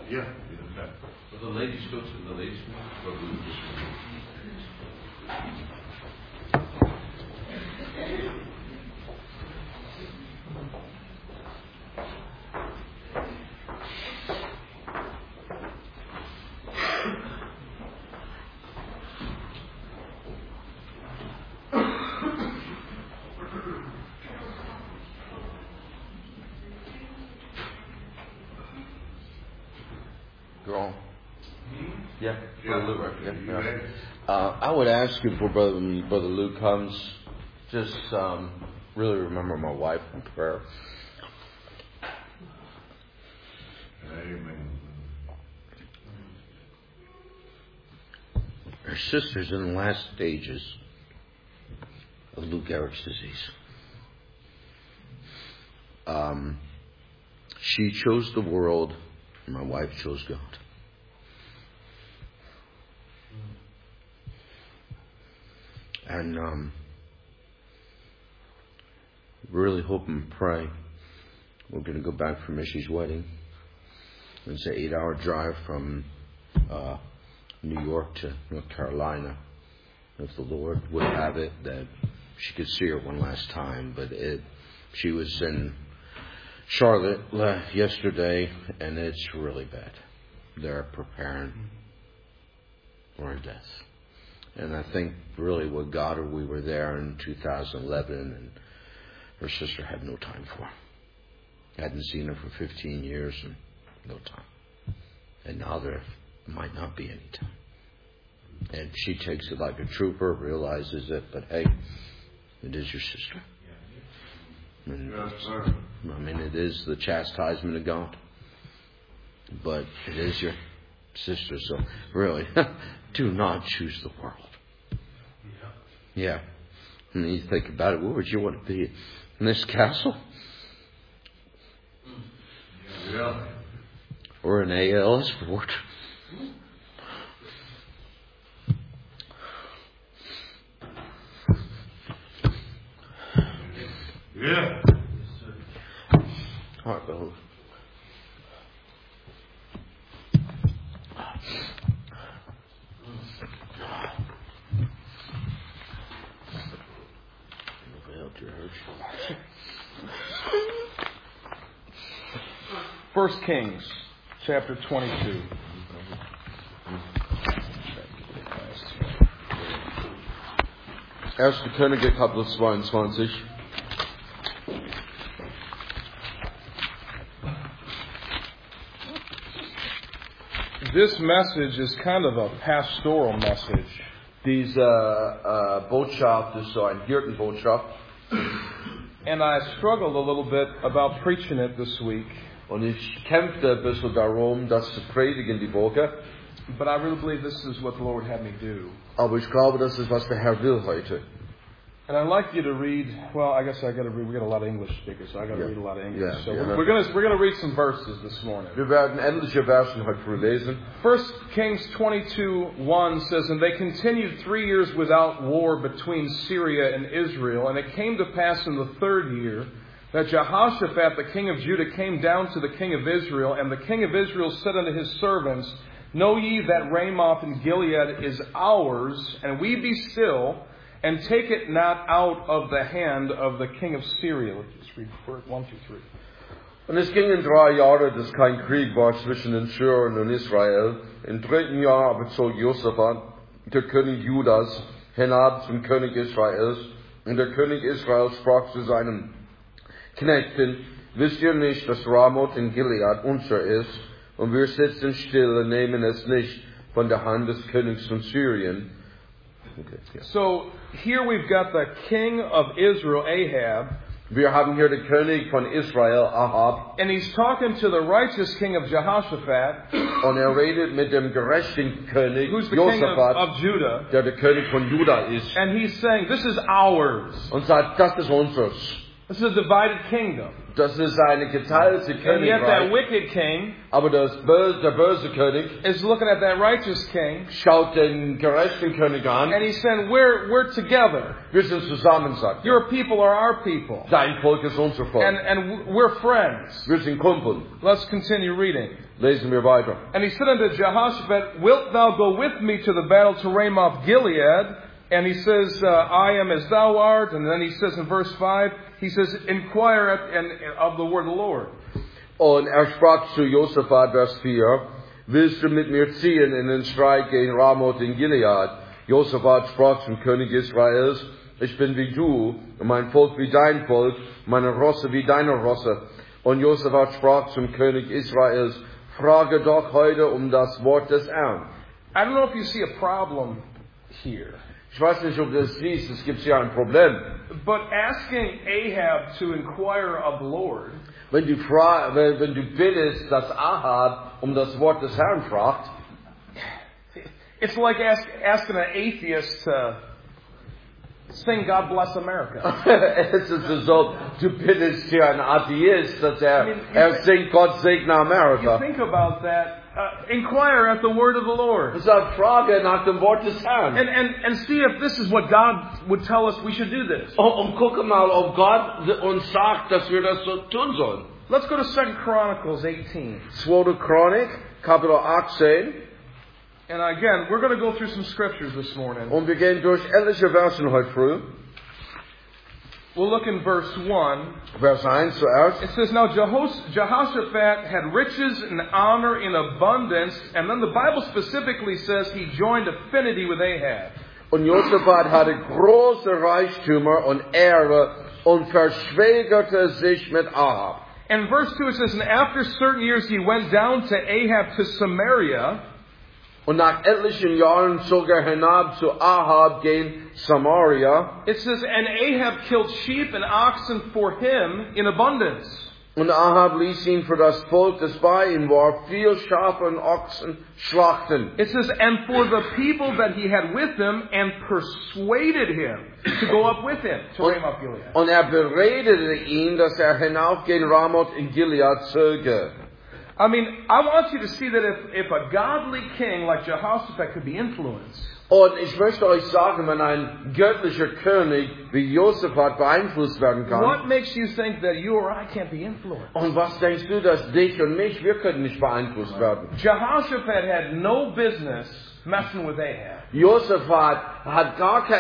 Yeah, okay. Will the ladies go to the ladies' room, or will we just... I would ask you before Brother Luke comes, just really remember my wife in prayer. Amen. Her sister's in the last stages of Lou Gehrig's disease. She chose the world, and my wife chose God. And really hope and pray. We're going to go back for Missy's wedding. It's an 8-hour drive from New York to North Carolina. If the Lord would have it, that she could see her one last time. But she was in Charlotte yesterday, and it's really bad. They're preparing for a death. And I think really with God, we were there in 2011, and her sister had no time for her. Hadn't seen her for 15 years, and no time. And now there might not be any time. And she takes it like a trooper, realizes it, but hey, it is your sister. And, I mean, it is the chastisement of God. But it is your sister, so really, do not choose the world. Yeah. And you think about it, where would you want to be? In this castle? Yeah. Or an ALS fort? Yeah. All right, Bill. First Kings, chapter 22. Erste Könige, Kapitel 22. This message is kind of a pastoral message. Diese Botschaft ist so eine Hirtenbotschaft. And I struggled a little bit about preaching it this week. Und ich kämpfte ein bisschen darum, das zu predigen die Woche. But I really believe this is what the Lord had me do. Aber ich glaube, das ist, was der Herr will heute. And I'd like you to read, well, I guess I got to read, we got a lot of English speakers, so I got to read a lot of English. So we're going to read some verses this morning. Wir werden etliche Versen heute lesen. 1 Kings 22:1 says, "And they continued 3 years without war between Syria and Israel. And it came to pass in the 3rd year that Jehoshaphat, the king of Judah, came down to the king of Israel. And the king of Israel said unto his servants, Know ye that Ramoth in Gilead is ours, and we be still, and take it not out of the hand of the king of Syria." Let's just read 1, 2, 3. Und es gingen 3 Jahre, dass kein Krieg war zwischen den Syrern und Israel. Im 3. Jahr aber zog Josaphat, der König Judas, hinab zum König Israels. Und der König Israel sprach zu seinem Knechten: Wisst ihr nicht, dass Ramoth in Gilead unser ist? Und wir sitzen still und nehmen es nicht von der Hand des Königs von Syrien. Okay, yeah. So here we've got the king of Israel, Ahab. Wir haben hier den König von Israel, Ahab. And he's talking to the righteous king of Jehoshaphat. Und redet mit dem gerechten König, who's the Josaphat, king of Judah. Der König von Juda ist. And he's saying, this is ours. Und sagt, das ist unseres. This is a divided kingdom. Das ist eine geteilte And yet that Königreich. wicked king Aber der böse König is looking at that righteous king, schaut den gerechten König an. and he's saying, we're together. Wir sind zusammen, sagt er. Your people are our people. Dein Volk ist unser Volk. And we're friends. Wir sind Kumpel. Let's continue reading. Lesen wir weiter. And he said unto Jehoshaphat, Wilt thou go with me to the battle to Ramoth Gilead? And he says, I am as thou art. And then he says in verse 5, he says, Inquire of the word of the Lord. Und sprach zu Josaphat, Vers 4, willst du mit mir ziehen in den Streit gegen Ramoth in Gilead? Josaphat sprach zum König Israels, ich bin wie du, und mein Volk wie dein Volk, meine Rosse wie deine Rosse. Und Josaphat sprach zum König Israels, frage doch heute das Wort des Herrn. I don't know if you see a problem here. Ich weiß nicht, ob du das siehst, es gibt hier ein Problem. But asking Ahab to inquire of the Lord Wenn du bittest, dass Ahab das Wort des Herrn fragt, it's like asking an atheist to sing God Bless America. es ist so, du bittest hier einen Atheist, dass er singt, Gott segne You Amerika. think about that. Inquire at the word of the Lord. Es sagt, frage nach dem Wort des Herrn. And see if this is what God would tell us we should do this. Und gucke mal, ob Gott uns sagt, dass wir das so tun sollen. Let's go to 2 Chronicles 18. 2. Chronik, Kapitel 18. And again, we're going to go through some scriptures this morning. Und wir gehen durch etliche Versen heute früh. We'll look in verse 1. Vers 1 zuerst. It says, Now Jehoshaphat had riches and honor in abundance. And then the Bible specifically says he joined affinity with Ahab. Und Josaphat hatte große Reichtümer und Ehre und verschwägerte sich mit Ahab. And verse 2 it says, And after certain years he went down to Ahab to Samaria. Und nach etlichen Jahren zog hinab zu Ahab gegen Samaria. It says, And Ahab killed sheep and oxen for him in abundance. Und Ahab ließ ihn für das Volk, das bei ihm war, viel Schafe und Ochsen schlachten. It says, And for the people that he had with him, and persuaded him to go up with him to Ramoth Gilead. Und beredete ihn, dass hinauf gegen Ramoth in Gilead zöge. I mean, I want you to see that if a godly king like Jehoshaphat could be influenced, Und ich möchte euch sagen, wenn ein göttlicher König wie Josaphat beeinflusst werden kann. what makes you think that you or I can't be influenced? Und was denkst du, dass dich und mich, wir können nicht beeinflusst werden? Jehoshaphat had no business messing with Ahab. Josaphat hat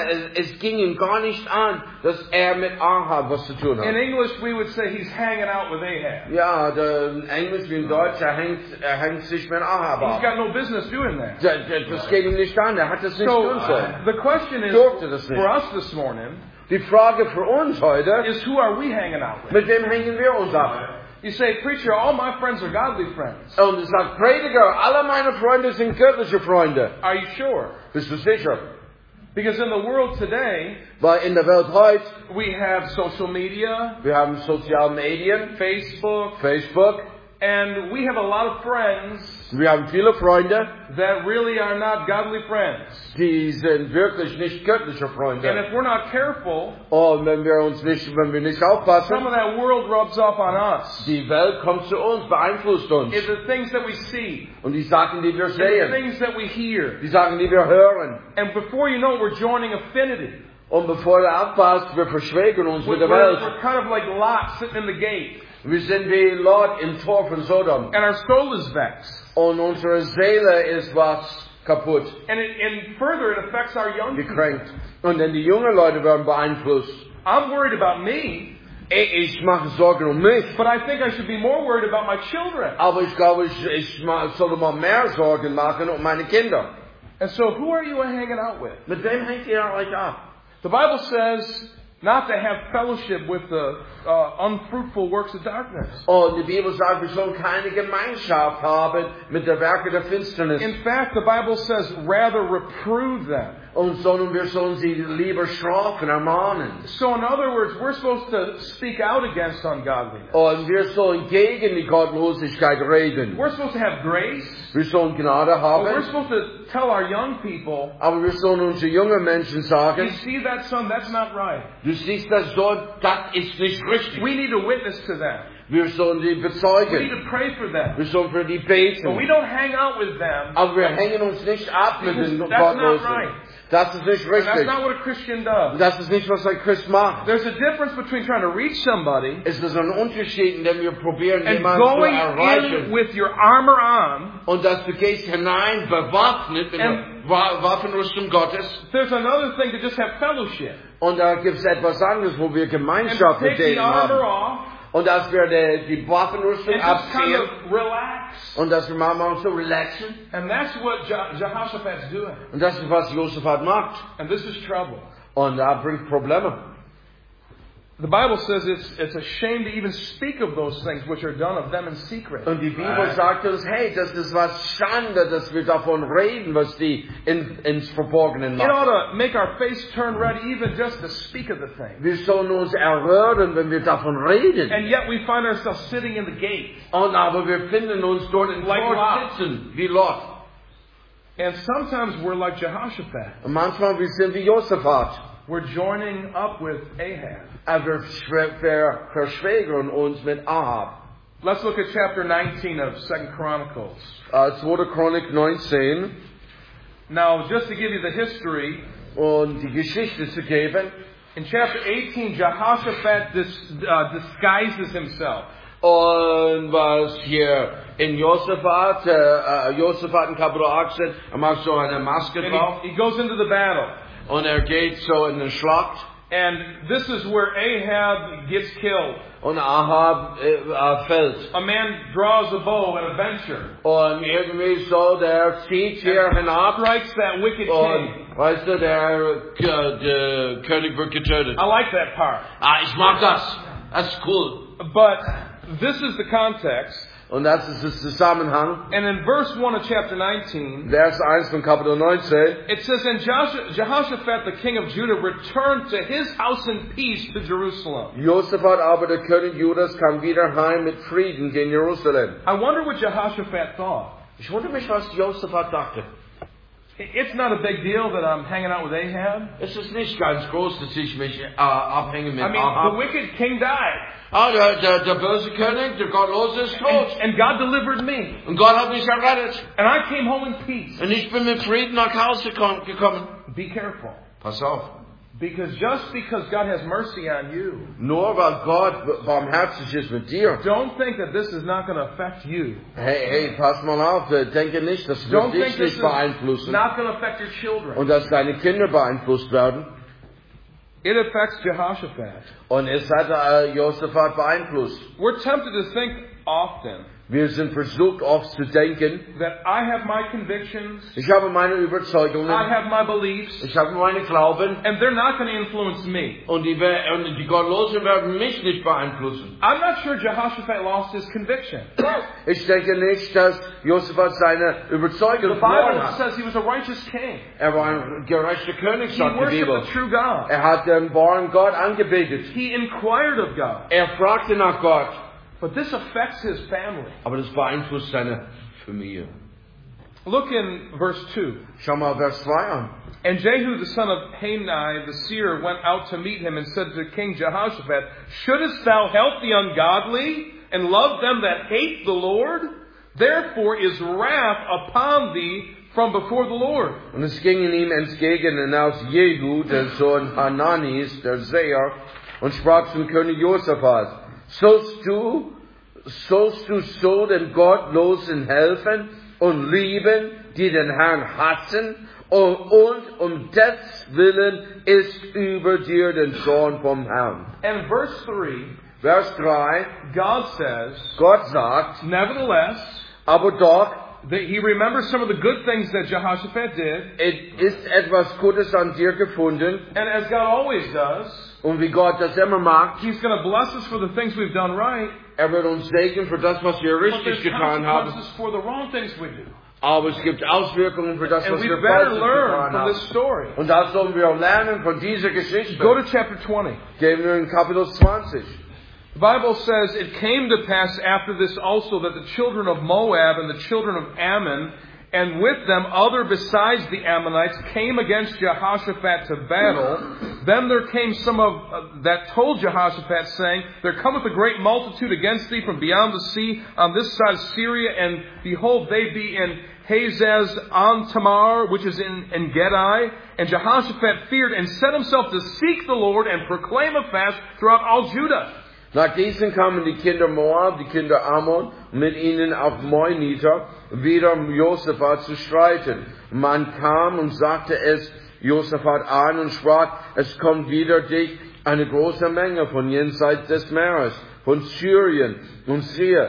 es ging ihm gar nicht an, dass mit Ahab was zu tun In hat. English, we would say he's hanging out with Ahab. Ja, in Englisch wie in Deutsch, hängt sich mit Ahab He's ab. got no business doing that. Das geht ihm nicht an, hat es nicht So, tun sollen. the question is, Durfte das nicht. for us this morning, Die Frage für uns heute, is who are we hanging out with? mit wem hängen wir uns ab? You say, preacher, all my friends are godly friends. Und es sagt, Prediger, alle meine Freunde sind göttliche Freunde. Are you sure? Bist du sicher? Because in the world today, Weil in der Welt heute, we have social media, wir haben soziale Medien, Facebook, Facebook, and we have a lot of friends wir haben viele Freunde, that really are not godly friends. die sind wirklich nicht göttliche And Freunde. if we're not careful, Und wenn wir nicht some aufpassen, of that world rubs off on us. die Welt kommt zu uns, beeinflusst uns. It's the things that we see, Und die Sachen, die wir it's the sehen, things that we hear. die Sachen, die wir hören. And before you know it, we're joining affinity. Und bevor du aufpasst, wir verschwägen uns mit We're, der Welt. we're kind of like Lot sitting in the gate. Wir sind wie Lot im Tor von Sodom. And our soul is vexed. Und unsere Seele ist was kaputt, And further, it affects our young people. gekränkt. Und dann die jungen Leute werden beeinflusst. I'm worried about me, Ich mache Sorgen um mich. but I think I should be more worried about my children. Aber ich glaube, ich sollte mal mehr Sorgen machen um meine Kinder. And so who are you hanging out with? Mit wem hängt ihr euch ab? The Bible says not to have fellowship with the unfruitful works of darkness. Und die Bibel sagt, wir sollen keine Gemeinschaft haben mit der Werke der Finsternis. In fact, the Bible says rather reprove them. Und wir sollen sie lieber strafen, ermahnen. So in other words, we're supposed to speak out against ungodliness. Und wir sollen gegen die Gottlosigkeit reden. We're supposed to have grace. Wir sollen Gnade But we're haben. supposed to tell our young people, Aber wir sollen unsere jungen Menschen you sagen, see that son, that's not right. du siehst das so, das ist nicht richtig. We need to witness to them. Wir sollen die We need bezeugen. to pray for them. Wir sollen für die But we beten. don't hang out with them. Aber wir hängen uns nicht ab mit den Because that's not Gottlosen. right. Das ist nicht And that's richtig. not what a Christian does. Das ist nicht, was ein Christ macht. There's a difference between trying to reach somebody Es ist ein Unterschied, in dem wir probieren, and jemanden zu going in erreichen. with your armor on. Und dass du gehst hinein, bewaffnet mit der Waffenrüstung Gottes. There's another thing to just have fellowship. Und da gibt es etwas anderes, wo wir And Gemeinschaft mit take the denen armor haben. off Und dass wir die Waffenrüstung and just kind abziehen. of relax. Und dass wir mal so relaxen. And that's what Jehoshaphat's doing. Und das ist, was Josaphat macht. And this is trouble. Und da bringt Probleme. The Bible says it's a shame to even speak of those things which are done of them in secret. Und die Bibel sagt uns, hey, das ist was Schande, dass wir davon reden, was die ins Verborgenen It ought machen. to make our face turn red even just to speak of the thing. Wir sollen uns erröhren, wenn wir davon reden. And yet we find ourselves sitting in the gate. Und aber wir finden uns dort in Like Tor Lot. sitzen, wie Lot. And sometimes we're like Jehoshaphat. Und manchmal wir sind wie Josaphat. We're joining up with Ahab. Aber wir verschwägern uns mit Ahab. Let's look at chapter 19 of 2 Chronicles. 2. Chronik 19. Now, just to give you the history, Und die Geschichte zu geben. in chapter 18, Jehoshaphat disguises himself. Und was hier in Josaphat in Kapitel 18, er macht so eine Maske And drauf. he goes into the battle. Und geht so in den Schlacht. And this is where Ahab gets killed. Und Ahab fällt. A man draws a bow at a venture. Und irgendwie so, der zieht hier hinab. Strikes that wicked king. Und weißt du, der König wird getötet. I like that part. Ich mag das. Das ist cool. But this is the context. Und das ist das Zusammenhang. And in verse 1 of chapter 19, Vers 1 von Kapitel 19. it says, And Jehoshaphat, the king of Judah, returned to his house in peace to Jerusalem. Josaphat aber, der König Judas, kam wieder heim mit Frieden gen Jerusalem. I wonder what Jehoshaphat thought. Ich wundere mich, was Josaphat dachte. It's not a big deal that I'm hanging out with Ahab. Es ist nicht ganz groß, dass ich mich abhänge mit I mean, the Ahab. wicked king died. Der böse König, der Gottlose ist tot. And God delivered me. Und Gott hat mich errettet. And I came home in peace. Und ich bin mit Frieden nach Hause gekommen. Be careful. Pass auf. Because just because God has mercy on you, Nur weil Gott barmherzig ist mit dir. don't think that this is not going to affect you. Hey, pass mal auf. Denke nicht, das wird Don't think dich this nicht is beeinflussen. not going to affect your children. Und dass deine Kinder beeinflusst werden. It affects Jehoshaphat. Und es hat Josaphat beeinflusst. We're tempted to think often Wir sind versucht oft zu denken, that I have my convictions, ich habe meine Überzeugungen, I have my beliefs, ich habe meine Glauben and they're not going to influence me. und die Gottlosen werden mich nicht beeinflussen. I'm not sure Jehoshaphat lost his conviction. Ich denke nicht, dass Josaphat seine The Überzeugung verloren Bible hat. says he was a righteous king. Er war ein gerechter König, He sagt die worshipped Bibel. the true God. Er hat den wahren Gott angebetet. He inquired of God. Er fragte nach Gott. But this affects his family. Aber das beeinflusst seine Familie. Look in verse 2. Schau mal Vers 2 an. And Jehu the son of Hanani the seer went out to meet him and said to King Jehoshaphat, Shouldest thou help the ungodly and love them that hate the Lord? Therefore is wrath upon thee from before the Lord. Und es gingen ihm entgegen hinaus Jehu, der Sohn Hananis, der Seher, und sprach zum König Josaphat, Sollst du so den Gottlosen helfen und lieben, die den Herrn hassen, und des Willen ist über dir den Zorn vom Herrn. And verse 3, Vers 3, God says, Gott sagt, Nevertheless, aber doch, that he remembers some of the good things that Jehoshaphat did, es ist etwas Gutes an dir gefunden, and as God always does, und wie Gott das immer macht, He's going to bless us for the things we've done right, wird uns segnen für das, was wir but richtig there's getan haben. consequences for the wrong things we do. Aber es gibt Auswirkungen für das, And was we wir better falsch learn getan from this haben. story. Und das sollen wir lernen von dieser Geschichte. Go to chapter 20. Gehen wir in Kapitel 20. The Bible says, It came to pass after this also that the children of Moab and the children of Ammon, and with them other besides the Ammonites, came against Jehoshaphat to battle. Then there came some of that told Jehoshaphat, saying, There cometh a great multitude against thee from beyond the sea on this side of Syria, and behold, they be in Hazaz on Tamar, which is in Engedi. And Jehoshaphat feared and set himself to seek the Lord and proclaim a fast throughout all Judah. Nach diesen kamen die Kinder Moab, die Kinder Ammon, mit ihnen auf Moabiter, wieder um Josaphat zu streiten. Man kam und sagte es Josaphat an und sprach, es kommt wider dich eine große Menge von jenseits des Meeres, von Syrien. Und siehe,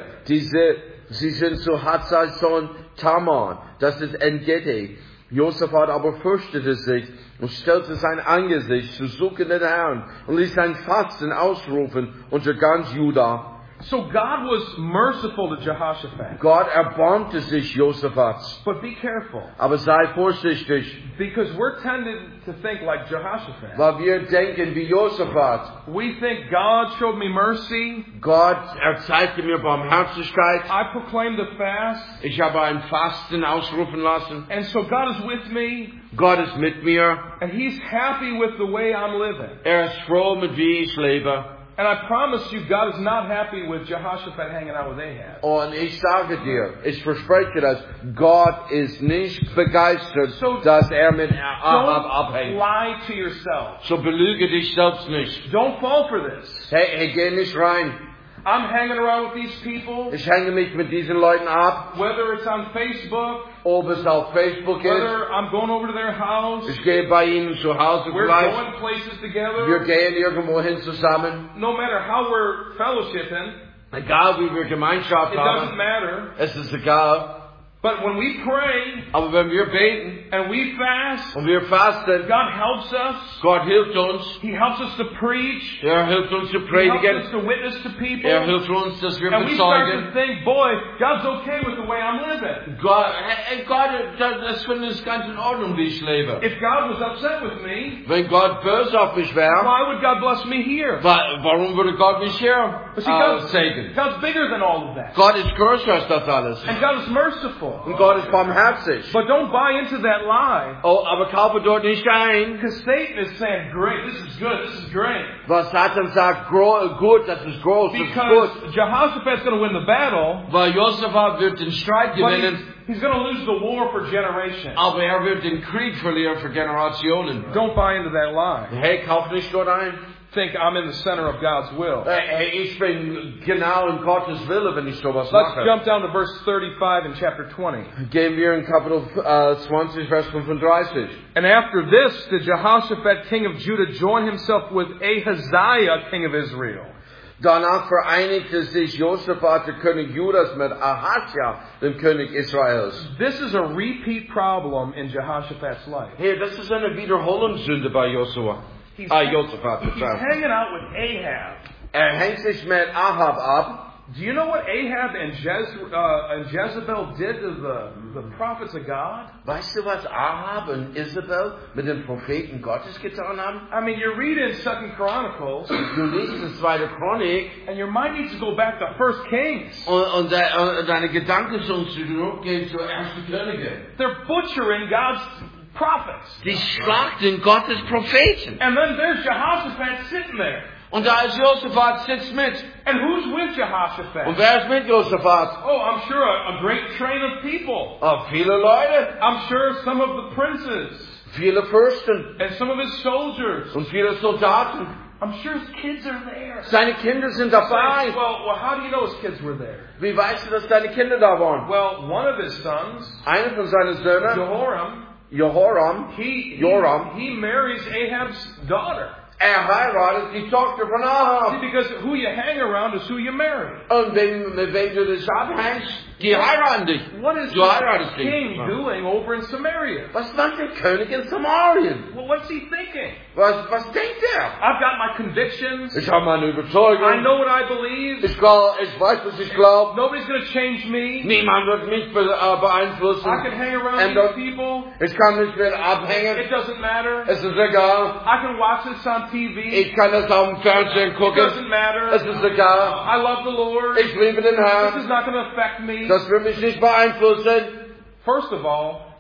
sie sind zu Hazazon Tamar, das ist En-Gedi. Josaphat aber fürchtete sich und stellte sein Angesicht zu suchen den Herrn und ließ ein Fasten ausrufen unter ganz Juda. So God was merciful to Jehoshaphat. Gott erbarmte sich Josaphats. But be careful, Aber sei vorsichtig, because we're tended to think like Jehoshaphat. weil wir denken wie Josaphat. We think God showed me mercy. Gott erzeigte mir Barmherzigkeit. I proclaimed the fast. Ich habe ein Fasten ausrufen lassen. And so God is with me. Gott ist mit mir. And He's happy with the way I'm living. Ist froh mit wie ich lebe. And I promise you, God is not happy with Jehoshaphat hanging out with Ahab. Und ich sage dir, ich verspreche das, Gott ist nicht begeistert, So dass mit Ahab Don't abhängt. lie to yourself. So belüge dich selbst nicht. Don't fall for this. Hey, geh nicht rein. I'm hanging around with these people, Ich hänge mich mit diesen Leuten ab, whether it's on Facebook, ob es auf Facebook ist. whether I'm going over to their house, Ich gehe bei ihnen zu Hause we're gleich. going places Wir together, gehen irgendwo hin zusammen. no matter how we're fellowshipping, Egal wie wir Gemeinschaft it doesn't haben, matter. es ist egal. But when we pray Aber wenn wir beten and we fast, und wir fasten, God helps us. Gott hilft uns. He helps us to preach. Hilft uns zu He helps predigen. us to witness to people. Hilft uns, dass wir And we start bezeugen. to think, boy, God's okay with the way I'm living. Gott, das finde ich ganz in Ordnung, wie ich lebe. If God was upset with me, Wenn Gott böse auf mich wäre, why would God bless me here? warum würde Gott mich hier But see, segnen? God's bigger than all of that. Gott ist größer als das alles. And God is merciful. Und Gott ist barmherzig. But don't buy into that lie. Oh, aber kaufe dort nicht ein. Because Satan is saying, great, this is good, this is great. Was Satan sagt, gut, das ist groß, das ist gut. Because Jehoshaphat's going to win the battle, Weil Josaphat wird den Streit but gewinnen, he's going to lose the war for generations. aber wird den Krieg verlieren für Generationen. Don't buy into that lie. Hey, kauf nicht dort ein. Think I'm in the center of God's will. Hey, ich bin genau in Gottes Wille, wenn ich sowas Let's mache. jump down to verse 35 in chapter 20. Gehen wir in Kapitel 20, Vers 35. And after this, did Jehoshaphat, king of Judah, join himself with Ahaziah, king of Israel. Danach vereinigte sich Josaphat, der König Judas, mit Ahasja, dem König Israels. This is a repeat problem in Jehoshaphat's life. Hey, das ist eine Wiederholungssünde bei Josaphat. He's Josaphat, he's Verzeihung. hanging out with Ahab. Hängt sich mit Ahab ab. Do you know what Ahab and Jezebel did to the prophets of God? Weißt du, was Ahab und Isabel mit den Propheten Gottes getan haben? I mean, you read in 2 Chronicles, Du liest die 2. Chronik and your mind needs to go back to 1 Kings. und deine Gedanken sollen zurückgehen zur 1. Könige. They're butchering God's prophets. Die schlachten Gottes Propheten. And then there's Jehoshaphat sitting there. Und da ist Josaphat, sitzt mit. And who's with Jehoshaphat? Und wer ist mit Josaphat? Oh, I'm sure a great train of people. Viele Leute, I'm sure some of the princes viele Fürsten and some of his soldiers. und viele Soldaten. I'm sure his kids are there. Seine Kinder sind dabei. Well, how do you know his kids were there? Wie weißt du, dass deine Kinder da waren? Well, one of his sons, Einer von seinen Söhnen, Jehoram, Joram, he marries Ahab's daughter. heiratet die Tochter von See, Ahab. because who you hang around is who you marry. Und wenn du das abhängst, die heiraten dich. What is Du the heiratest dich. king doing over in Samaria? Was macht der König in Samarien? Well, what's he thinking? Was denkt er? I've got my convictions. Ich habe meine I Überzeugung. know what I believe. Ich weiß, was ich glaube. Nobody's going to change me. Niemand wird mich beeinflussen. I can hang around And these people. Ich kann nicht mehr abhängen. It doesn't matter. Es ist egal. I can watch this on TV. Ich kann das auf dem Fernsehen It gucken. doesn't matter. Es ist egal. I love the Lord. Ich liebe den This is Herrn. not going to affect me. Das wird mich nicht beeinflussen. First of all,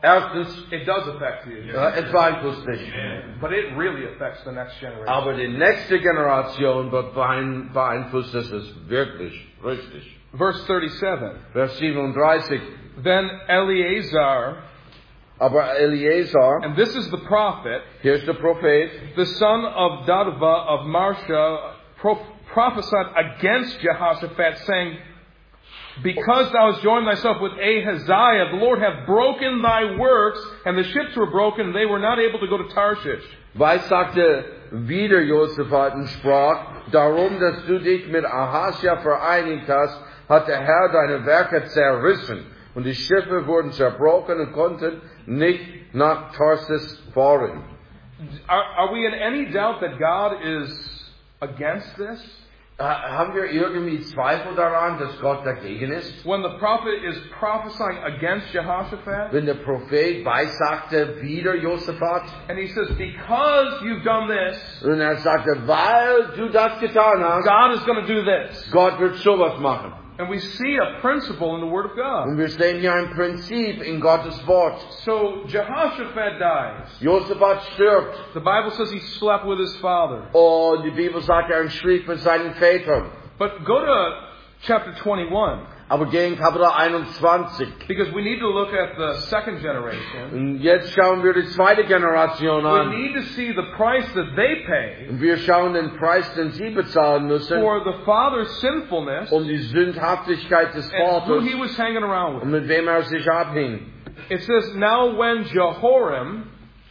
Erstens, it does affect you. es beeinflusst dich. But it really affects the next generation. Aber die nächste Generation wird beeinflusst, das ist wirklich richtig. Verse 37. Vers 37. Then Eleazar, Aber Eliezer, and this is the prophet, hier ist der Prophet, the son of Dadva of Marsha, prophesied against Jehoshaphat, saying, because thou hast joined thyself with Ahaziah, the Lord hath broken thy works, and the ships were broken, and they were not able to go to Tarshish. weissagte wieder Josaphat und sprach, darum, dass du dich mit Ahasja vereinigt hast, hat der Herr deine Werke zerrissen, und die Schiffe wurden zerbrochen und konnten nicht nach Tarsis fahren. Are we in any doubt that God is against this? Haben wir irgendwie Zweifel daran, dass Gott dagegen ist? When the prophet is prophesying against Jehoshaphat, Wenn der Prophet weissagte wieder Josaphat, and he says, because you've done this, und sagte, weil du das getan hast, God is going to do this. Gott wird sowas machen. And we see a principle in the Word of God. Und wir sehen hier ein Prinzip in Gottes Wort. So Jehoshaphat dies. Josaphat stirbt. The Bible says he slept with his father. Und die Bibel sagt, er schlief mit seinen Vätern. But go to chapter 21. Aber gegen Kapitel 21. Because we need to look at the second generation. Und jetzt schauen wir die zweite Generation We an. need to see the price that they pay Und wir schauen den Preis, den sie bezahlen müssen, for the father's sinfulness die Sündhaftigkeit des and who Vaters he was hanging around und with. mit wem sich abhing. It says, now when Jehoram,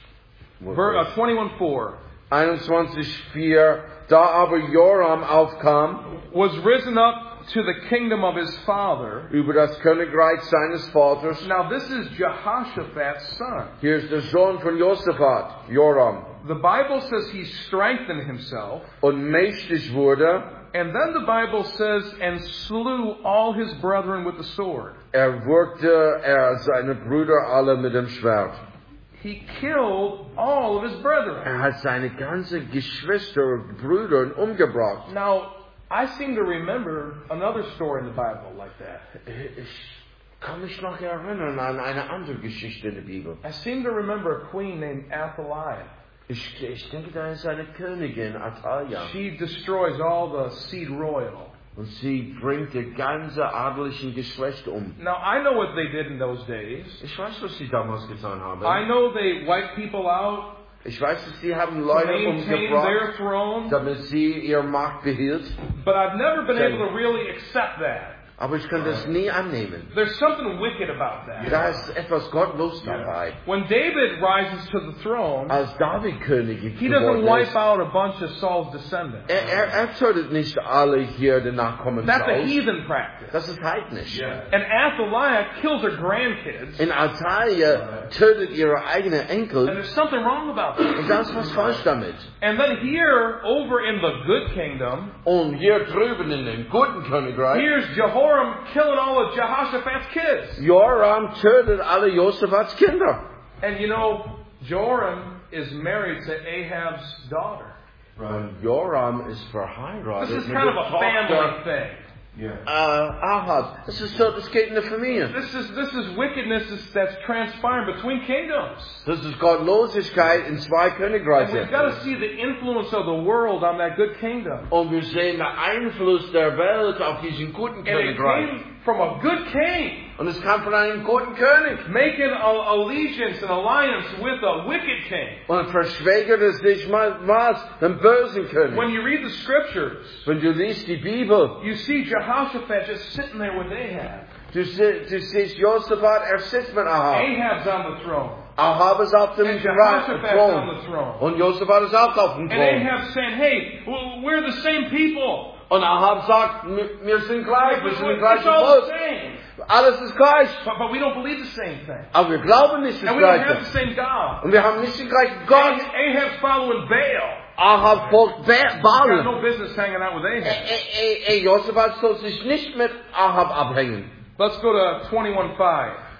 21:4, 21,4. Da aber Joram aufkam was risen up to the kingdom of his father. über das Königreich seines Vaters. Now this is Jehoshaphat's son. Hier ist der Sohn von Josaphat, Joram. The Bible says he strengthened himself. Und mächtig wurde. And then the Bible says, and slew all his brethren with the sword. Würgte seine Brüder alle mit dem Schwert. He killed all of his brethren. Hat seine ganze Geschwister, Brüder umgebracht. Now, I seem to remember another story in the Bible like that. Ich kann mich noch erinnern an eine andere Geschichte in der Bibel. I seem to remember a queen named Athaliah. Ich denke, da ist eine Königin, Atalia. She destroys all the seed royal. Und sie bringt das ganze adelige Geschlecht um. Now, I know what they did in those days. Ich weiß, was sie damals getan haben. I know they wiped people out Ich weiß, dass sie haben to Leute maintain umgebracht, their throne. damit sie ihre Macht behielt. But I've never been able to really accept that. Aber ich kann das nie annehmen. There's something wicked about that. Da ist etwas gottlos dabei. When David rises to the throne, Als David König he doesn't geworden wipe ist, out a bunch of Saul's descendants. er tötet nicht alle hier den Nachkommen That's a Sauls. heathen practice. Das ist heidnisch. And Athaliah kills her grandkids. In Atalia tötet ihre eigenen And Enkel. there's something wrong about that. Und da ist was falsch damit. And then here, over in the good kingdom, Und hier drüben in dem guten Königreich, here's Jehoram killing all of Jehoshaphat's kids. Joram tötet alle Josaphats Kinder. And you know, Joram is married to Ahab's daughter. Und Joram ist verheiratet This is mit kind der of a family Tochter thing. Ahab. Das ist so, das geht in der Familie. This is wickedness that's transpiring between kingdoms. Das ist Gottlosigkeit in zwei And we've Königreichen. got to see the influence of the world on that good kingdom. Und wir sehen den Einfluss der Welt auf diesen guten And it Königreich. came from a good king Und es kam von einem guten König. making allegiance and alliance with a wicked king. Und verschwägerte sich was dem bösen König. When you read the scriptures, Wenn du liest die Bibel, you see Jehoshaphat just sitting there with Ahab. du siehst Josaphat, sitzt mit Ahab. Ahab's on the throne. Ahab ist auf dem And Jehoshaphat's on Thron. the throne. Und Josaphat ist auch auf dem And Thron. Ahab's saying, hey, we're the same people. Und Ahab sagt, wir sind gleich, wir sind It's gleiches all the Volk. same. Alles ist gleich. But we don't believe the same thing. Aber wir glauben nicht das And we don't have Gleiche. the same God. Und wir haben nicht den gleichen Gott. Ahab's following Baal. Ahab folgt Got Baal. no business hanging out with Ahab. Josaphat soll sich nicht mit Ahab abhängen. Let's go to 21:5.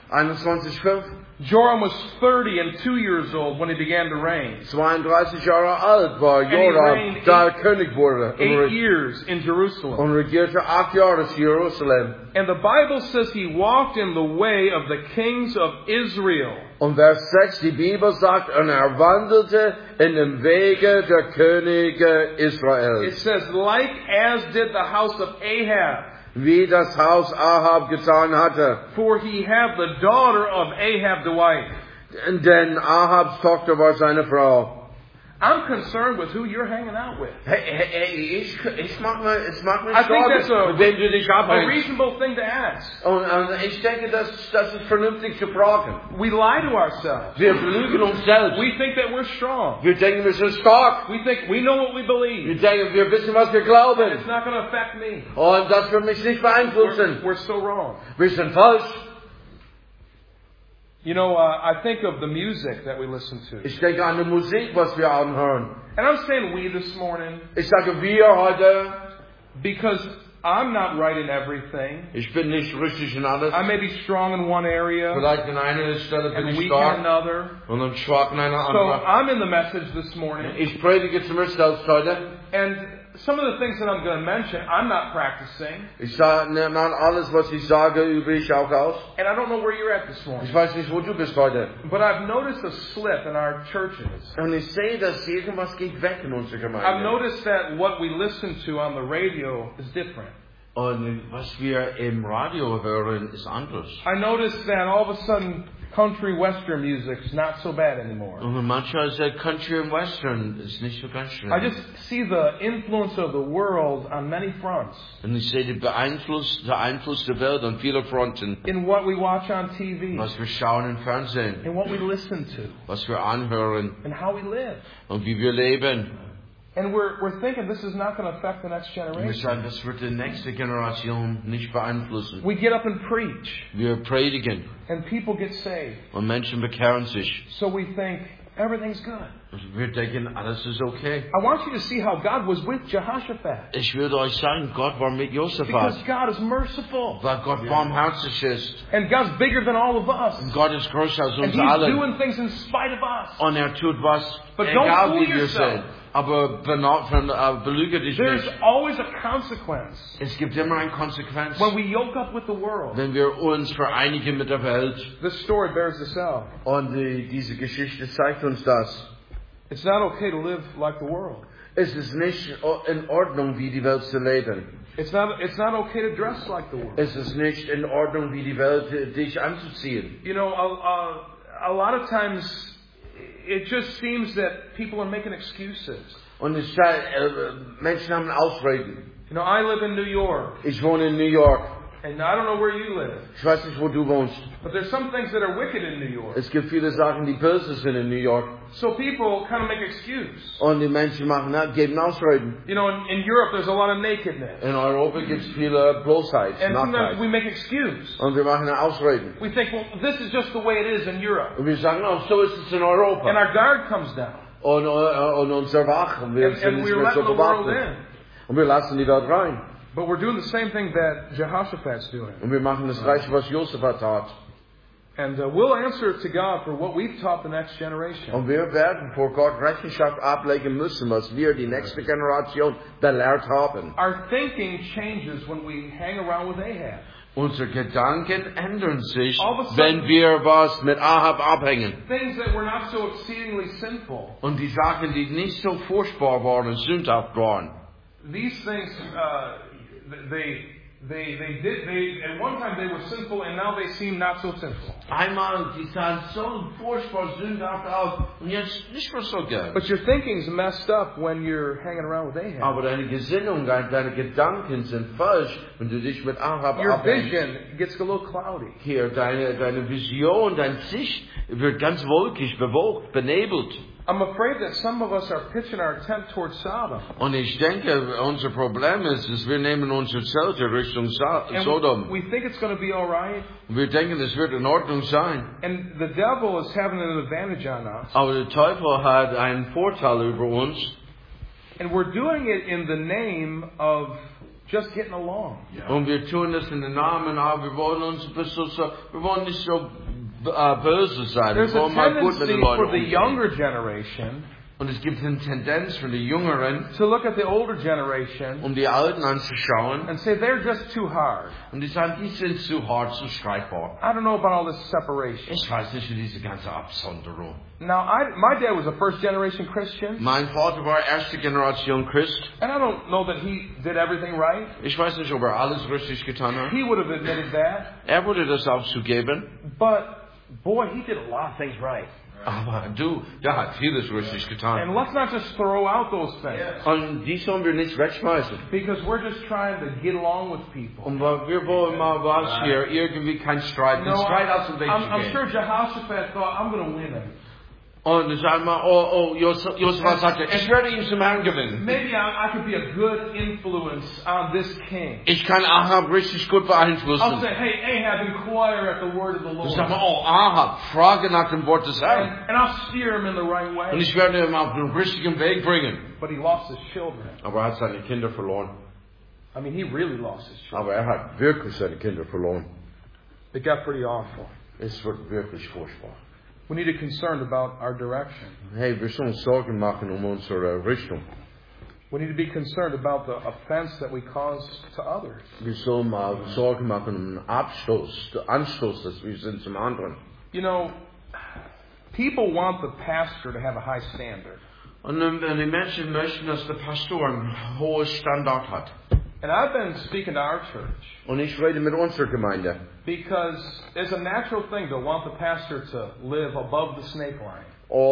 21,5. Joram was 30 and 2 years old when he began to reign. 32 Jahre alt war he Joram, reigned da er König wurde. 8 years in Jerusalem. Und regierte 8 Jahre in Jerusalem. And the Bible says he walked in the way of the kings of Israel. Und Vers 6, die Bibel sagt, und wandelte in dem Wege der Könige It Israels. says, like as did the house of Ahab. Wie das Haus Ahab getan hatte. For he had the daughter of Ahab the wife. Denn Ahabs Tochter war seine Frau. I'm concerned with who you're hanging out with. Hey, ich mach mir I think that's Sorgen, mit wem du dich a abhängst. reasonable thing to ask. Und ich denke, das ist vernünftig zu fragen. We lie to ourselves. Wir belügen uns selbst. We think that we're strong. Wir denken, wir sind stark. We think we know what we believe. Wir denken, wir wissen, was wir It's glauben. not going to affect me. Und das wird mich nicht beeinflussen. We're so wrong. Wir sind falsch. You know, I think of the music that we listen to. Ich denke an die Musik, was wir anhören. And I'm saying we this morning Ich sage wir heute. because I'm not right in everything. Ich bin nicht richtig in alles. I may be strong in one area Vielleicht in einer Stelle bin and ich weak in stark another. und dann schwach in einer So anderen. I'm in the message this morning. Ich predige zu mir selbst heute. And some of the things that I'm going to mention, I'm not practicing. Ich nehme an, alles, was ich sage, übe ich auch aus. And I don't know where you're at this morning. Ich weiß nicht, wo du bist heute. But I've noticed a slip in our churches. Und ich sehe, dass irgendwas geht weg in unserer I've Gemeinde. noticed that what we listen to on the radio is different. Und was wir im Radio hören, ist anders. I noticed that all of a sudden country western music's not so bad anymore. Und manchmal ist Country und Western ist nicht so ganz schlimm. I just see the influence of the world on many fronts. Und ich sehe der Einfluss der Welt an vielen Fronten. In what we watch on TV, Was wir schauen im Fernsehen, in what we listen to, was wir anhören and how we live. und wie wir leben. And we're thinking this is not going to affect the next Und wir generation. sagen, das wird die nächste Generation nicht beeinflussen. We get up and preach, Wir predigen and people get saved. und Menschen bekehren sich. So we think everything's good. Und wir denken, alles ist okay. I want you to see how God was with Jehoshaphat. Ich würde euch sagen, Gott war mit Because Josaphat, God is merciful. weil Gott barmherzig ist. And God's bigger than all of us. Und Gott ist größer als And uns He's alle. doing things in spite of us. Und tut was, But don't egal fool wie wir yourself. sind. Aber belüge dich There's nicht. always a consequence Es gibt immer eine Konsequenz, when we yoke up with the world. wenn wir uns vereinigen mit der Welt. This story bears this out. Und diese Geschichte zeigt uns das. It's not okay to live like the world. Es ist nicht in Ordnung, wie die Welt zu leben. It's not okay to dress like the world. Es ist nicht in Ordnung, wie die Welt dich anzuziehen. You know, a lot of times it just seems that people are making excuses. Und Menschen haben Ausreden. You know, I live in New York, Ich wohne in New York. and I don't know where you live, Ich weiß nicht, wo du wohnst. but there's some things that are wicked in New York. Es gibt viele Sachen, die böse sind in New York. So people kind of make excuse. Und die Menschen geben Ausreden. You know, in Europe there's a lot of nakedness. In Europa gibt es viele Bloßheit, And sometimes we Nacktheit. make excuse. Und wir machen Ausreden. We think, well, this is just the way it is in Europe. Und wir sagen, oh, so ist es in And Europa. our guard comes down. Und unser Wach. Und wir sind And nicht we're mehr so letting the world bewaffnet. in. Und wir lassen die Welt rein. But we're doing the same thing that Jehoshaphat's doing. Und wir machen das Gleiche, was Josaphat tat. And we'll answer to God for what we've taught the next generation. Und wir werden vor Gott Rechenschaft ablegen müssen, was wir die nächste Generation belehrt haben. Our thinking changes when we hang around with Ahab. Unsere Gedanken ändern sich, All of a sudden- wenn wir was mit Ahab abhängen. Things that were not so exceedingly sinful. Und die Sachen, die nicht so furchtbar waren, sündhaft waren. These things, at one time they were sinful and now they seem not so sinful. Einmal, die sahen so furchtbar sündhaft aus und jetzt nicht mehr so gern. But your thinking's messed up when you're hanging around with Ahab. Aber deine Gesinnung, deine Gedanken sind falsch, wenn du dich mit Ahab Your abhängst. vision gets a little cloudy. Hier, deine Vision, dein Sicht wird ganz wolkig, bewölkt, benebelt. I'm afraid that some of us are pitching our tent towards Sodom. Und ich denke, unser Problem ist, dass wir nehmen unsere Zelte Richtung And Sodom. we think it's going to be all right. Und wir denken, es wird in Ordnung sein. And the devil is having an advantage on us. Aber der Teufel hat einen Vorteil über uns. And we're doing it in the name of just getting along. Und wir tun das in den Namen, aber wir wollen wir wollen nicht so böse sein. Wir There's a wollen mal gut mit tendency den for Leuten the umgehen. younger generation Und es gibt eine Tendenz für die Jüngeren, to look at the older generation die Alten anzuschauen. and say they're just too hard. Und die sagen, die sind zu hart, zu streitbar. I don't know about all this separation. Ich weiß nicht, wie diese ganze Absonderung. Now, my dad was a first generation Christian, Mein Vater war erste Generation Christ. and I don't know that he did everything right. Ich weiß nicht, ob alles richtig getan hat. He would have admitted that. Würde das auch zugeben. But, boy, he did a lot of things right. Aber der hat vieles richtig getan. And let's not just throw out those things. Und die sollen wir nicht wegschmeißen. Because we're just trying to get along with people. Und wir wollen mal was hier, irgendwie kein Streit, den Streit aus dem Weg zu I'm gehen. sure Jehoshaphat thought, I'm going to win him. Und dann sagen wir, Josaphat sagte, ich werde ihn zum Herrn gewinnen. Maybe I could be a good influence on this king. Ich kann Ahab richtig gut I'll beeinflussen. say, hey, Ahab, inquire at the word of the Dann Lord. sagen wir, Ahab, frage nach dem Wort des Herrn. And I'll steer him in the right Und way. ich werde ihn auf den richtigen Weg bringen. But he lost his children. Aber hat seine Kinder verloren. I mean, he really lost his children. Aber hat wirklich seine Kinder verloren. It got pretty awful. Es wird wirklich furchtbar. We need to be concerned about our direction. Hey, wir sollen Sorgen machen unsere Richtung. We need to be concerned about the offense that we cause to others. Wir sollen mal Sorgen machen den Anstoß, dass wir sind zum anderen. You know, people want the pastor to have a high standard. Und die Menschen möchten, dass der Pastor ein hohes Standard hat. And I've been speaking to our church Und ich rede mit unserer Gemeinde. because it's a natural thing to want the pastor to live above the snake line.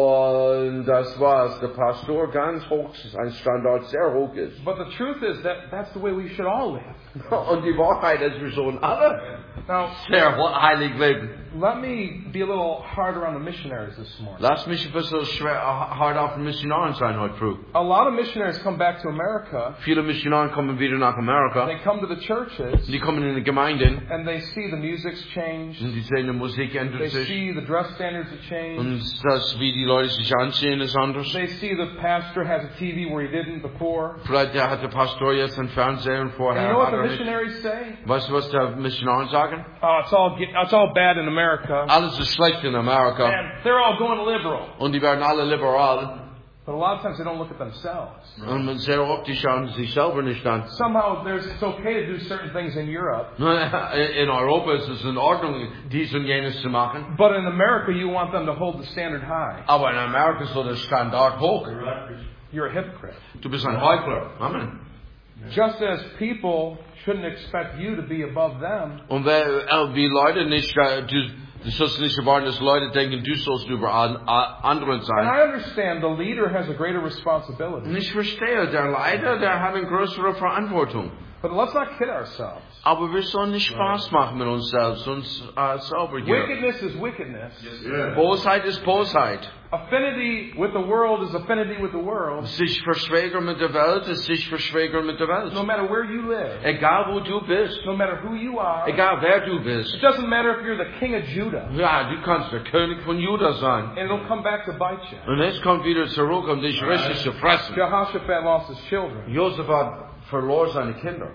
Und das war's. Der Pastor ganz hoch, sein Standard sehr hoch ist. But the truth is that that's the way we should all live. Und die Wahrheit ist, wir sollen alle Now, sehr heilig leben. let me be a little harder on the missionaries this morning. Lass mich ein bisschen hart auf den Missionaren sein heute früh. A lot of missionaries come back to America. Viele Missionare kommen wieder nach Amerika. They come to the churches Die kommen in die Gemeinden. and they see the music's changed. Und die sehen, die Musik They ändert sich. see the dress standards have changed. Und das, wie die Leute sich anziehen, ist anders. They see the pastor has a TV where he didn't before. Vielleicht hat der Pastor jetzt einen Fernseher und And vorher you know what hat the nicht. missionaries say? Weißt du, was der Missionare sagen? Oh, it's all bad in America. Alles ist schlecht in Amerika. And they're all going liberal. Und die werden alle liberal. But a lot of times they don't look at themselves. Und sehr oft, die schauen sich selber nicht an. Somehow it's okay to do certain things in Europe. In Europa ist es in Ordnung, dies und jenes zu machen. But in America you want them to hold the standard high. Aber in Amerika soll der Standard hoch. You're a hypocrite. Du bist ein Heuchler. Amen. Just as people shouldn't expect you to be above them, Und wie Leute nicht, du sollst nicht erwarten, dass Leute denken, du sollst über andere and sein. I understand the leader has a greater responsibility. Und ich verstehe, der Leiter, der hat eine größere Verantwortung. But let's not kid ourselves. Aber wir sollen nicht Spaß machen mit uns selbst, selber hier. Wickedness is wickedness. Bosheit ist Bosheit. Affinity with the world is affinity with the world. Sich verschwägern mit der Welt ist sich verschwägern mit der Welt. No matter where you live, Egal wo du bist, no matter who you are, egal wer du bist. it doesn't matter if you're the king of Judah. Ja, du kannst der König von Juda sein. And it'll come back to bite you. Und es kommt wieder zurück, um dich richtig zu fressen. Jehoshaphat lost his children. Josaphat verlor seine Kinder.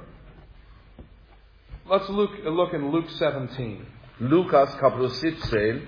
Let's look in Luke 17. Lukas Kapitel 17.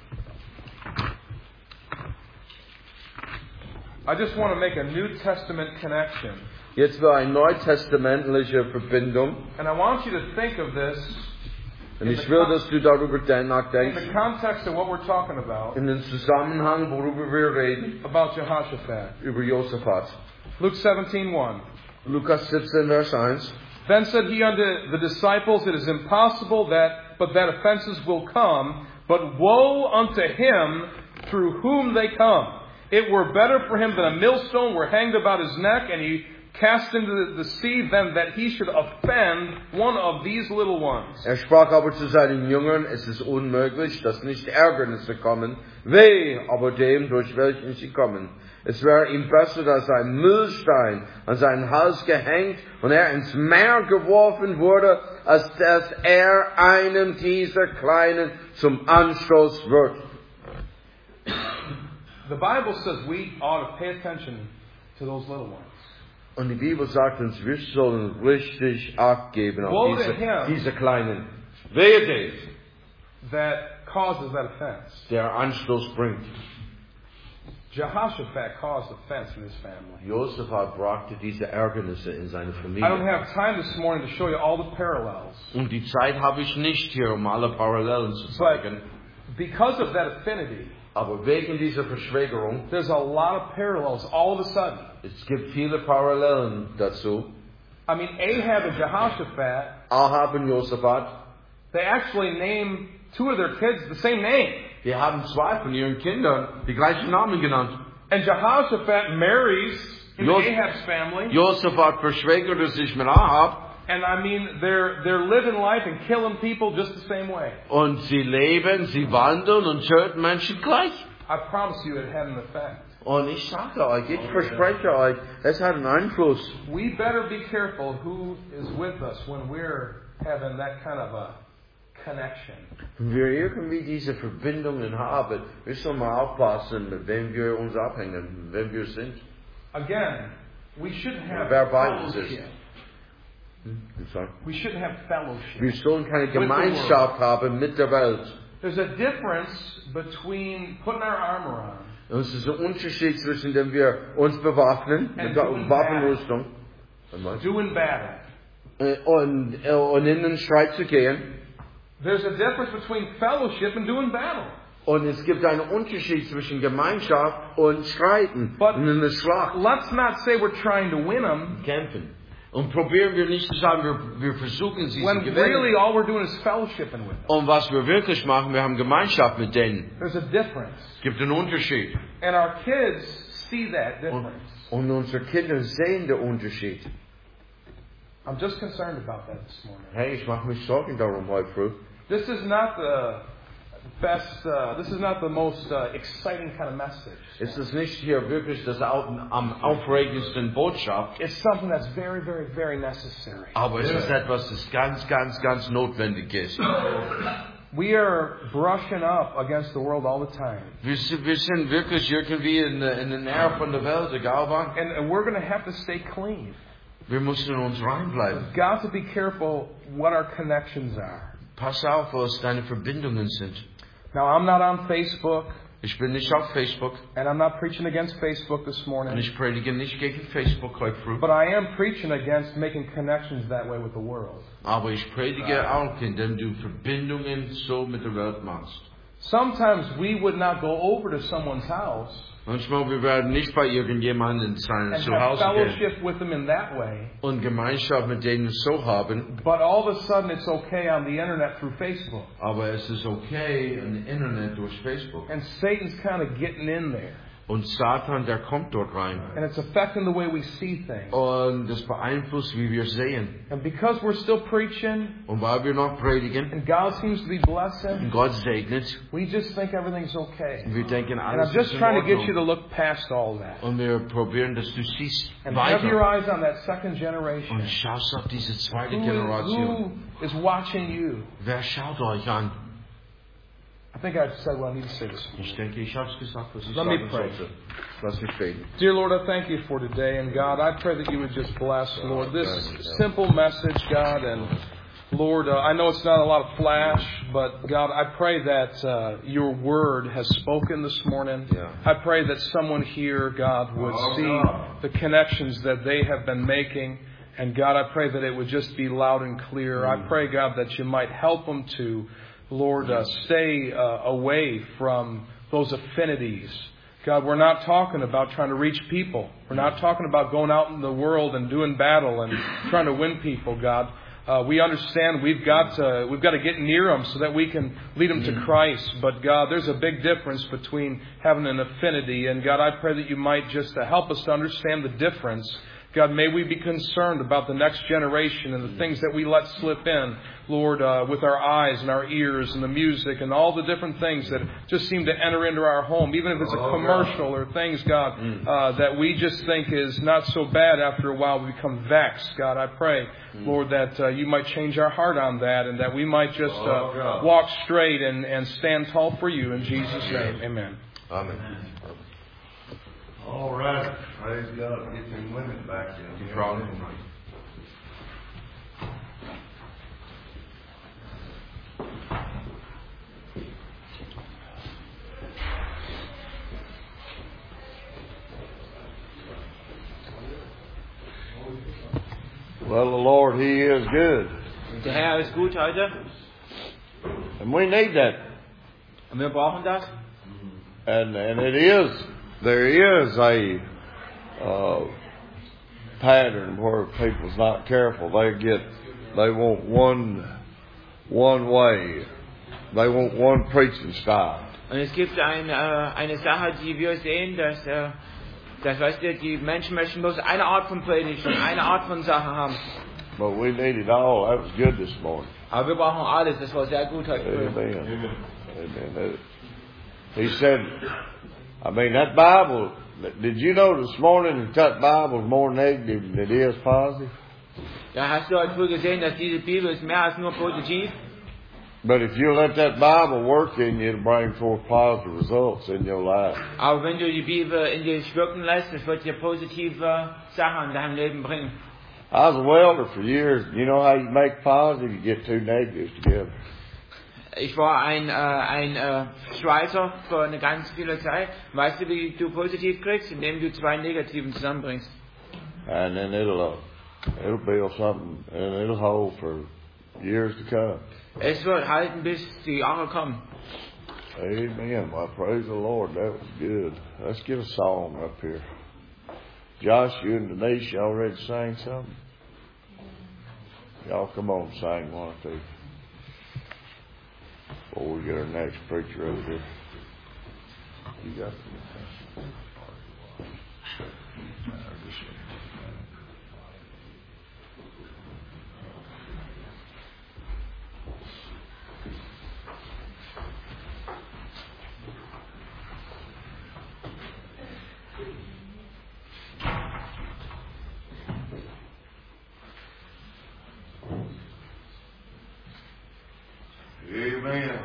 I just want to make a New Testament connection. Jetzt war eine neutestamentliche Verbindung. And I want you to think of this Und ich will, dass du darüber in nachdenkst. the context of what we're talking about, In den Zusammenhang, worüber wir reden, about Jehoshaphat. über Josaphat. Luke 17:1. Lukas 17, Vers 1. Then said he unto the disciples, it is impossible that offenses will come, but woe unto him through whom they come. It were better for him that a millstone were hanged about his neck and he cast into the sea than that he should offend one of these little ones. Sprach aber zu seinen Jüngern, es ist unmöglich, dass nicht Ärgernisse kommen, weh aber dem, durch welchen sie kommen. Es wäre ihm besser, dass ein Mühlstein an seinen Hals gehängt und ins Meer geworfen wurde, als dass einem dieser Kleinen zum Anstoß wird. The Bible says we ought to pay attention to those little ones. Und die Bibel sagt uns, wir sollen richtig Acht geben Woe auf to him. diese Kleinen. Wehe dem, that causes that offense. der Anstoß bringt. Jehoshaphat caused offense in his family. Josaphat brachte diese Ärgernisse in seine I don't Familie. have time this morning to show you all the parallels. Und die Zeit habe ich nicht hier, um alle Parallelen zu But zeigen. because of that affinity, Aber wegen dieser Verschwägerung, there's a lot of parallels all of a sudden. es gibt viele Parallelen dazu. I mean, Ahab and Jehoshaphat, Ahab und Josaphat, they actually name two of their kids the same name. die haben zwei von ihren Kindern die gleichen Namen genannt. And Jehoshaphat marries into Jos- Ahab's family. Josaphat verschwägerte sich mit Ahab And I mean, they're living life and killing people just the same way. und sie leben, sie wandeln und töten Menschen gleich. I promise you it had an effect. Und ich sage euch, ich verspreche euch, es hat einen Einfluss. We better be careful who is with us when we're having that kind of a connection. Wenn wir irgendwie diese Verbindungen haben, müssen wir mal aufpassen, mit wem wir uns abhängen, mit wem wir sind. Again, we shouldn't have Wer bei uns fellowship. We shouldn't have fellowship. Wir sollen keine Gemeinschaft haben mit der Welt. There's a difference between putting our armor on Und es ist ein Unterschied zwischen dem wir uns bewaffnen, mit der Waffenrüstung, doing battle. und in den Streit zu gehen. There's a difference between fellowship and doing battle. Und es gibt einen Unterschied zwischen Gemeinschaft und Streiten But und in der Schlacht let's not say we're trying to win them kämpfen. Und probieren wir nicht zu sagen, wir versuchen sie zu when gewinnen. really all we're doing is fellowshipping with them. Und was wir wirklich machen, wir haben Gemeinschaft mit denen. There's a difference. Es gibt einen Unterschied. And our kids see that difference. Und unsere Kinder sehen den Unterschied. I'm just concerned about that this morning. Hey, ich mache mich Sorgen darum heute früh. This is not the best, this is not the most exciting kind of message. Es ist nicht hier wirklich das am aufregendsten Botschaft, It's something that's very, very, very necessary. aber es ist etwas, das ganz notwendig ist. We are brushing up against the world all the time. Wir sind wirklich irgendwie in der Nähe von der Welt, egal wann. And we're going to have to stay clean. Wir müssen uns reinbleiben. We've got to be careful what our connections are. Pass auf, was deine Verbindungen sind. Now, I'm not on Facebook, Ich bin nicht auf Facebook and I'm not preaching against Facebook this und morning, ich predige nicht gegen Facebook heute früh. but I am preaching against making connections that way with the world. Aber ich predige auch, indem du Verbindungen so mit der Welt machst. Sometimes we would not go over to someone's house Manchmal wir werden nicht bei irgendjemandem in sein and have Zuhause gehen fellowship with them in that way, und Gemeinschaft mit denen so haben, but all of a sudden it's okay on the internet through Facebook. aber es ist okay im Internet durch Facebook. And Satan's kind of getting in there. Und Satan, der kommt dort rein. And it's affecting the way we see things. Und das beeinflusst, wie wir sehen. And because we're still preaching, Und weil wir noch predigen, and God seems to be blessing, und Gott segnet, we just think everything's okay. wir denken, And alles I'm just ist in trying to get you to Ordnung. look past all that. Und wir probieren, dass du siehst And have your weiter. eyes on that second generation. Und schaust auf diese zweite Generation. Who is watching you? Wer schaut euch an? I think I've said what I need to say this morning. Ich denke, ich habe es gesagt, was ich Let me sagen pray. sollte. Lass mich beten. Dear Lord, I thank you for today. And God, I pray that you would just bless, Lord, this simple message, God. And Lord, I know it's not a lot of flash, but God, I pray that your word has spoken this morning. Yeah. I pray that someone here, God, would see the connections that they have been making. And God, I pray that it would just be loud and clear. I pray, God, that you might help them to, Lord, stay away from those affinities. God, we're not talking about trying to reach people. We're not talking about going out in the world and doing battle and trying to win people, God. We understand we've got to get near them so that we can lead them to Christ. But God, there's a big difference between having an affinity. And God, I pray that you might just help us to understand the difference. God, may we be concerned about the next generation and the things that we let slip in, Lord, with our eyes and our ears and the music and all the different things that just seem to enter into our home, even if it's a commercial or things, God, that we just think is not so bad after a while. We become vexed. God, I pray, Lord, that you might change our heart on that and that we might just walk straight and stand tall for you in Jesus' name. Amen. Amen. All right. Praise God. Get them women back in. Die Frauen. Well, the Lord, He is good. Der Herr ist gut heute And we need that. und wir brauchen das. And there is a pattern where people's not careful. They want one way. They want one preaching style. Und es gibt eine Sache, die wir sehen, dass weißt du, die Menschen möchten bloß eine Art von Predigt und eine Art von Sache haben. But we need it all. That was good this morning. Aber wir brauchen alles. Das war sehr gut heute früh. Amen. Amen. He said, I mean, that Bible, did you know this morning that Bible is more negative than it is positive? Ja, hast du heute früh gesehen, dass diese Bibel ist mehr als nur positiv? But if you let that Bible work in you, it'll bring forth positive results in your life. Aber wenn du die Bibel in dich wirken lässt, das wird dir positive Sachen in deinem Leben bringen. I was a welder for years. You know how you make positive? You get two negatives together. Ich war ein Schweißer für eine ganz viele Zeit. Weißt du, wie du positiv kriegst? Indem du zwei Negativen zusammenbringst. And then it'll build something, and it'll hold for years to come. Es wird halten, bis die Jahre kommen. Amen. Well, praise the Lord. That was good. Let's get a song up here. Josh, you and Denise, y'all ready to sing something? Y'all come on, sing one or two. Before we get our next preacher over here. You got Amen.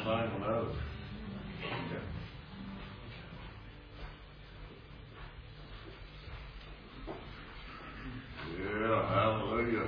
thing on those. Yeah, hallelujah.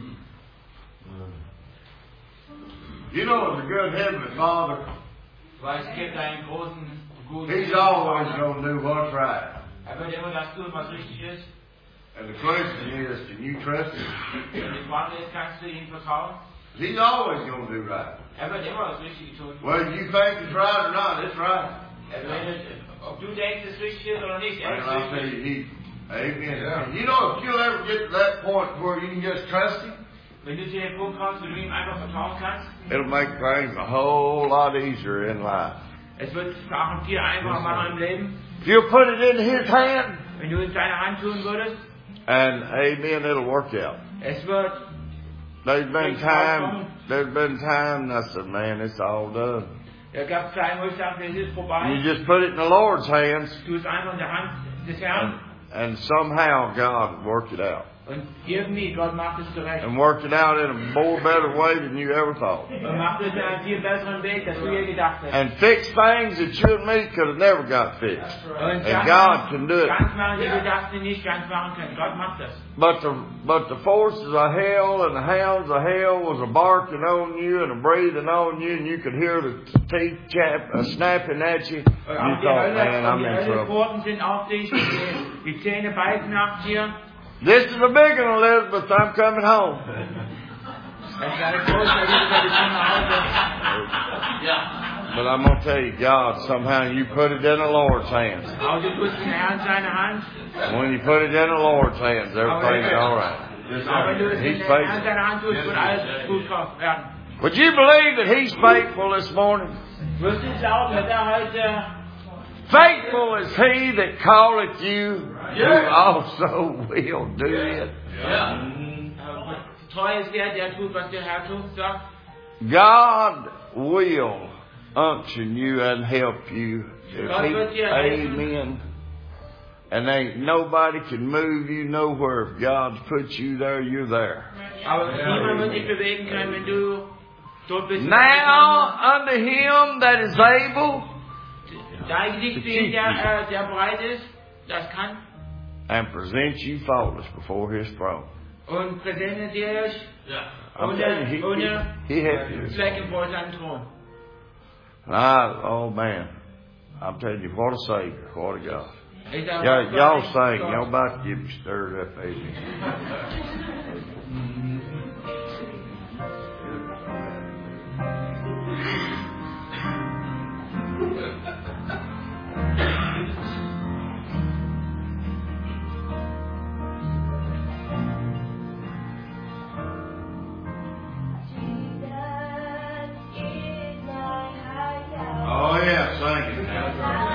You know, as a good Heavenly Father, Weil es gibt einen großen, guten He's always going to do what's right. wird immer das tun, was richtig ist. And the question is, can you trust Him? Und die Frage ist, kannst du ihm vertrauen? He's always going to do right. Wird immer das Richtige tun. Whether you think it's right or not, it's right. Ob du denkst, es richtig ist oder nicht, And ist I'll tell richtig. you, Amen. And you know, if you'll ever get to that point where you can just trust Him, Wenn du zu dem Punkt kommst, wo du ihm einfach vertrauen kannst, it'll make things a whole lot easier in life. es wird Sachen viel einfacher machen im Leben. If you'll put it in His hand, Wenn du es in deine Hand tun würdest, and Amen, it'll work out. es wird, There's been time, I said, man, it's all done. da gab es Zeiten, wo ich sagte, es ist vorbei. You just put it in the Lord's hands, Du es einfach in der Hand des Herrn and somehow God worked it out. und irgendwie, Gott macht es zurecht. And worked it out in a more better way than you ever thought. Und macht es in einem viel besseren Weg, als du je gedacht hast. And fixed things that you and me could have never got fixed. Und And God can do it. ganz machen, die wir dachten, nicht ganz machen können. Gott macht das. But the forces of hell and the hounds of hell was a barking on you and a breathing on you, and you could hear the teeth snapping at you. You Und die thought, man, I'm die in trouble. Höllenpforten sind auf dich, die Zähne beißen nach dir. This is a big one, Elizabeth. I'm coming home. Das ist eine große Liebe, die kommen nach Hause. But I'm going to tell you, God, somehow you put it in the Lord's hands. Aber du tust den Herrn seine Hand. And when you put it in the Lord's hands, everything's all right. Aber wenn du es in He's den Herrn faithful. seine Hand tust, wird alles gut werden. Would you believe that He's faithful this morning? Wirst du glauben, dass heute Faithful is He that calleth you, who also will do it. treu ist der tut, was der Herr tut, sagt. God will unction you and help you. If He, amen. And ain't nobody can move you nowhere. If God's put you there, you're there. Aber niemand wird dich bewegen können, wenn du dort bist. Now unto Him that is able Da liegt wen, der bereit ist, das kann, and present you faultless before His throne. und präsentiert dir euch I'm telling you, ohne He helped you. Flecken vor seinem Thron. Oh man, I'm telling you, what a Savior, what a God. Ich sage, Y'all sing. Y'all about to get me stirred up, amen. Oh yeah, sing it now.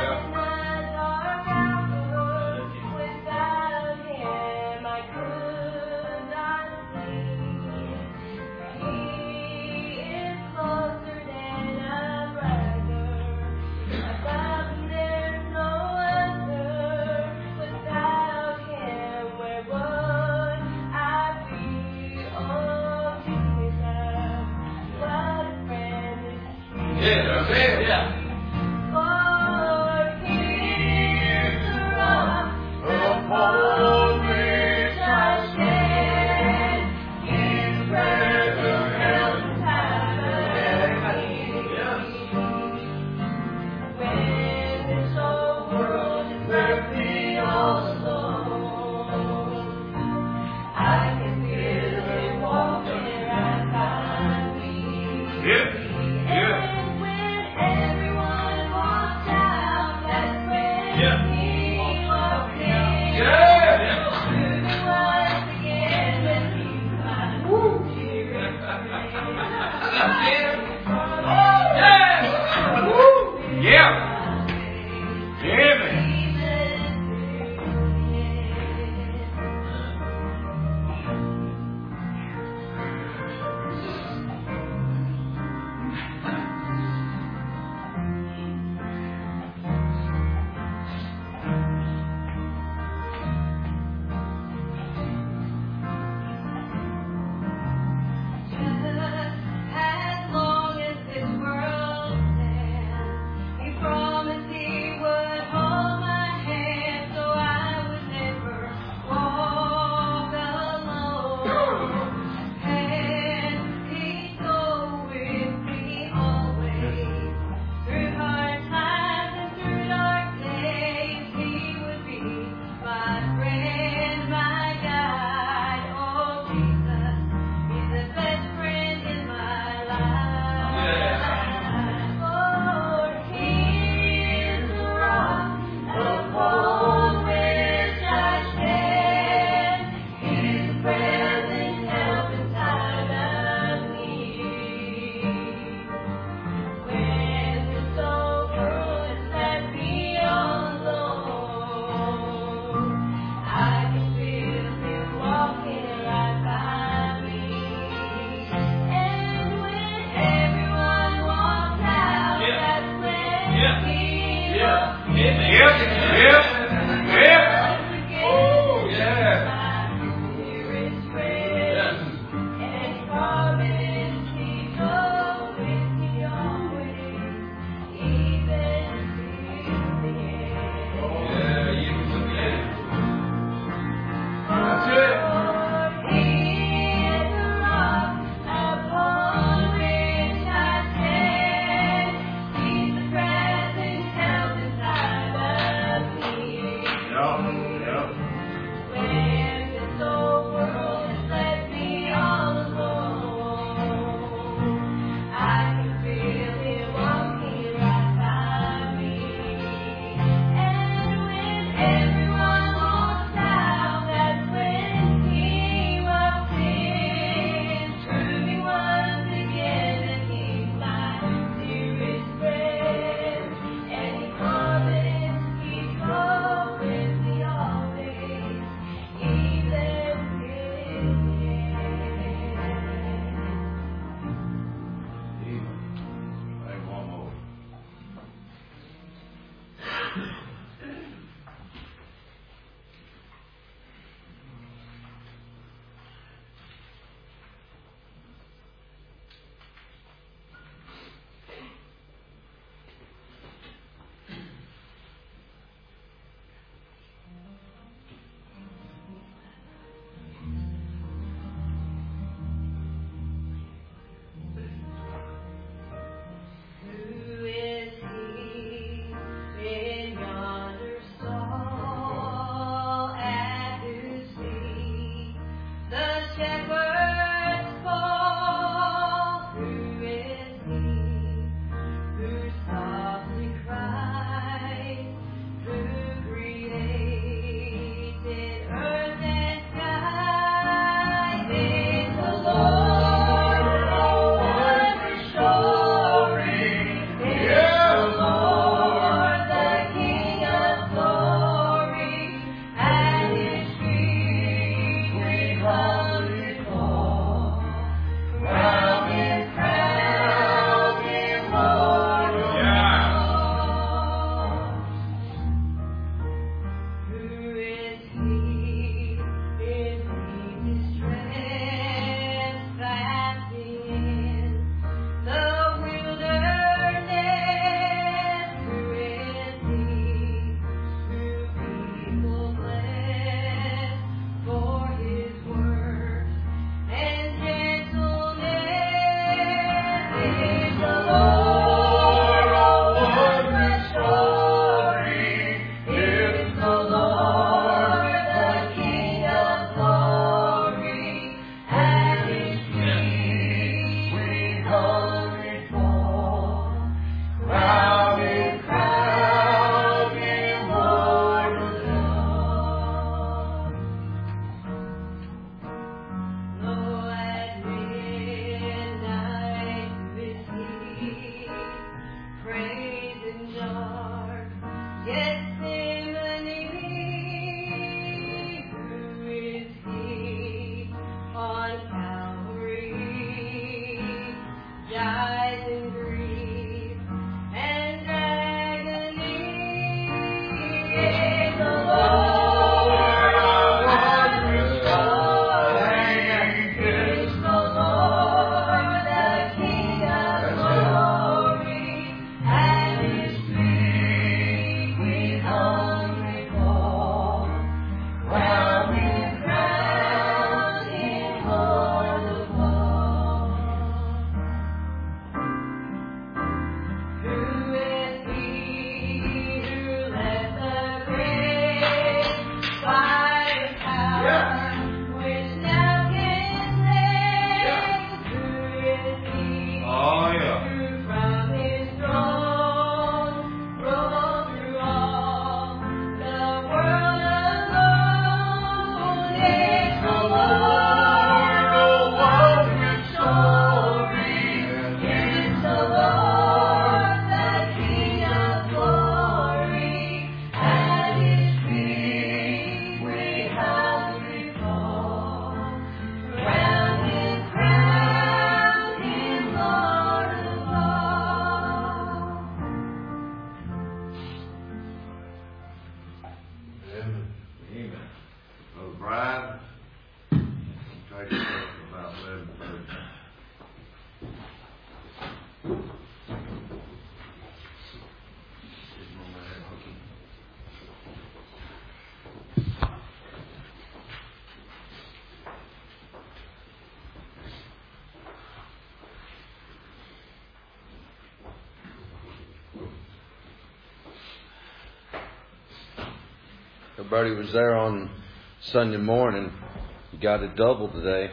Everybody was there on Sunday morning. You got a double today.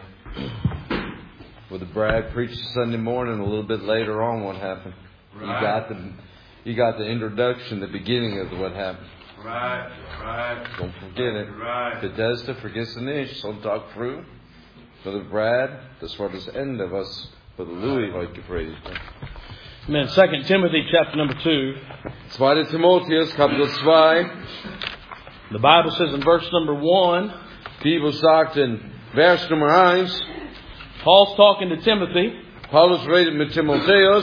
With the Brad preached Sunday morning. A little bit later on, what happened? Right. You got the introduction, the beginning of what happened. Right. Don't forget it. Right. Bethesda, vergiss nicht. Sonntag früh. Brother Brad, das war das Ende, was Brother Louis heute gepredigt hat. Amen. 2 Timothy chapter number 2. 2. Timotheus, Kapitel 2. The Bible says in verse number 1. Die Bibel sagt in Vers Nummer 1. Paul's talking to Timothy. Paulus redet mit Timotheus.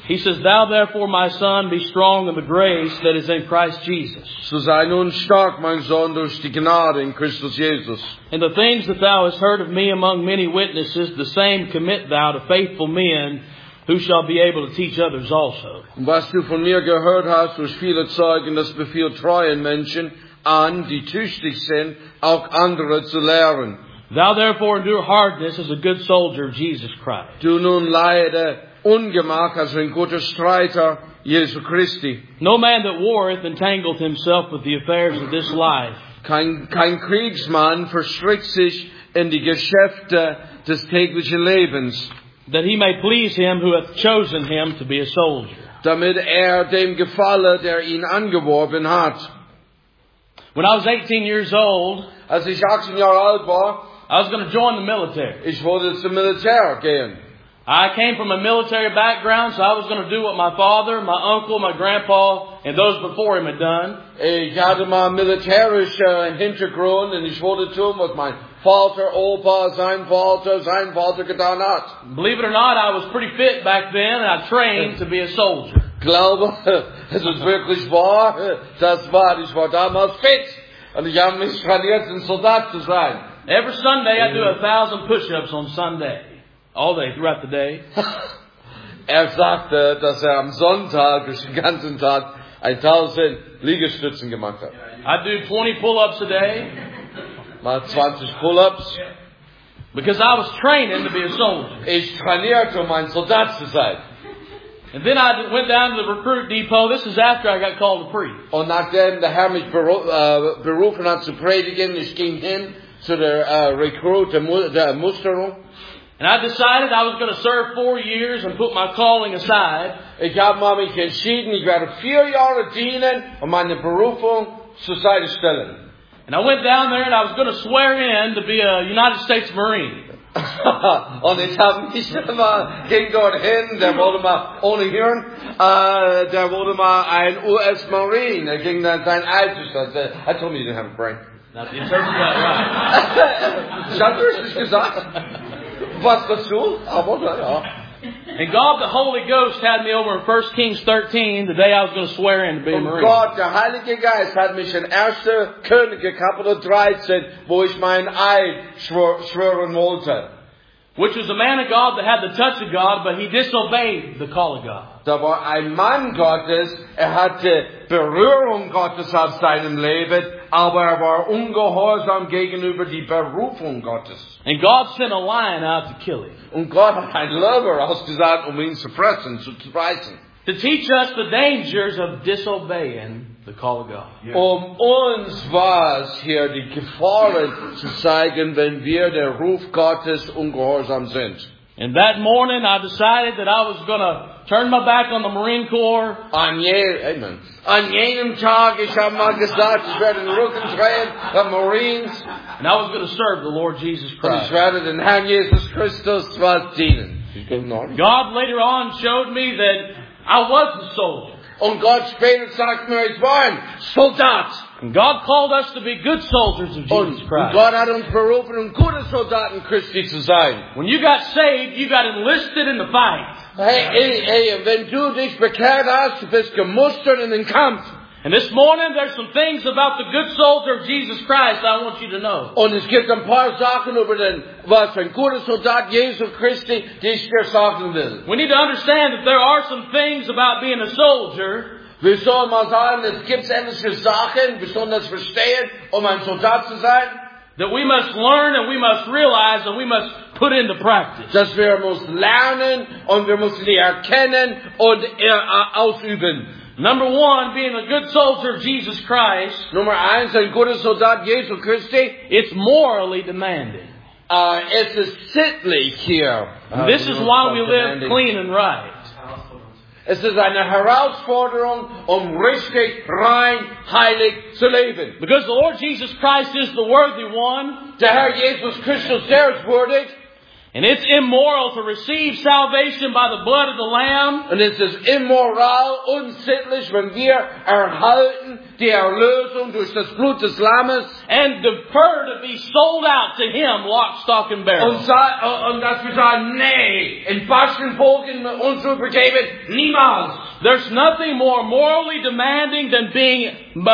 He says, Thou therefore, my son, be strong in the grace that is in Christ Jesus. So sei nun stark, mein Sohn, durch die Gnade in Christus Jesus. And the things that thou hast heard of me among many witnesses, the same commit thou to faithful men, who shall be able to teach others also. Und was du von mir gehört hast durch viele Zeugen, das befiehlt treuen Menschen an, die tüchtig sind, auch andere zu lehren. Thou therefore endure hardness as a good soldier of Jesus Christ. Du nun leide Ungemach als ein guter Streiter Jesu Christi. No man that warreth entangleth himself with the affairs of this life. Kein Kriegsmann verstrickt sich in die Geschäfte des täglichen Lebens, That he may please him who hath chosen him to be a soldier. damit dem gefalle, der ihn angeworben hat. When I was 18 years old, Als ich 18 Jahre alt war, I was going to join the military. ich wollte zum Militär gehen. I came from a military background, so I was going to do what my father, my uncle, my grandpa, and those before him had done. Ich hatte mal militärischen Hintergrund und ich wollte tun, was mein Vater, Opa, sein Vater getan hat. Believe it or not, I was pretty fit back then, and I trained to be a soldier. Glaube, es ist wirklich wahr, ich war damals fit und ich habe mich trainiert, ein Soldat zu sein. Every Sunday I do 1,000 push-ups on Sunday. All day, throughout the day. Sagte, dass am Sonntag, durch den ganzen Tag, 1000 Liegestützen gemacht hat. I do 20 pull-ups a day. Mal 20 Pull-ups. Because I was training to be a soldier. Ich trainierte, ein Soldat zu sein. And then I went down to the recruit depot. This is after I got called to preach. Und nachdem der Herr mich berufen hat zu predigen, ich ging hin zu der Recruit, der Musterung. And I decided I was going to serve 4 years and put my calling aside. Ich habe mich entschieden, ich werde 4 Jahre dienen und meine Berufung zur Seite stellen. And I went down there and I was going to swear in to be a United States Marine. Und ich habe mich ging dorthin, der wollte mal ohne Hirn, der wollte mal ein US-Marine. Er ging dann sein Alter. I told me you didn't have a brain. Now, you interpret that right. Ich habe richtig gesagt. Was du? Aber ja. And God, the Holy Ghost, had me over in 1 Kings 13, the day I was going to swear in to be a Marine. Gott, der Heilige Geist, hat mich in 1. Könige, Kapitel 13, wo ich mein Eid schwören wollte. Which was a man of God that had the touch of God, but he disobeyed the call of God. Da war ein Mann Gottes, hatte Berührung Gottes auf seinem Leben, aber war ungehorsam gegenüber die Berufung Gottes. And God sent a lion out to kill him. Und Gott hat ein Löwe ausgesandt, ihn zu fressen, zu reißen. To teach us the dangers of disobeying the call of God. Uns war es hier die Gefahren zu zeigen, wenn wir der Ruf Gottes ungehorsam sind. And that morning I decided that I was going to turn my back on the Marine Corps. An jenem Tag, ich habe mal gesagt, ich werde den Rücken drehen der Marines. And I was going to serve the Lord Jesus Und Christ. ich werde den Herrn Jesus Christus dienen. God later on showed me that I was a soldier. Und Gott später sagt mir, ich war ein Soldat. And God called us to be good soldiers of Jesus Und Christ. Gott hat uns berufen, gute Soldaten Christi zu sein. When you got saved, you got enlisted in the fight. Hey, wenn du dich bekehrt hast, du bist gemustert in den Kampf. And this morning, there's some things about the good soldier of Jesus Christ I want you to know. Und es gibt ein paar Sachen über was ein guter Soldat Jesu Christi, die ich dir sagen will. We need to understand that there are some things about being a soldier Wir sollen mal sagen, es gibt ähnliche Sachen, wir sollen das verstehen, ein Soldat zu sein. that we must learn and we must realize and we must put into practice. Dass wir müssen lernen und wir müssen die erkennen und ausüben. Number one, being a good soldier of Jesus Christ. Nummer 1, ein guter Soldat Jesu Christi. It's morally demanding. Es ist sittlich hier. This is why we live clean and right. Es ist eine Herausforderung, richtig, rein, heilig zu leben. Because the Lord Jesus Christ is the worthy one. Der Herr Jesus Christus, der ist würdig. And it's immoral to receive salvation by the blood of the Lamb. Und es ist immoral, unsittlich, wenn wir erhalten die Erlösung durch das Blut des Lammes. And defer to be sold out to Him, lock, stock, and barrel. Und dass wir sagen, nee, in Waschenbogen uns übergeben, niemals. There's nothing more morally demanding than being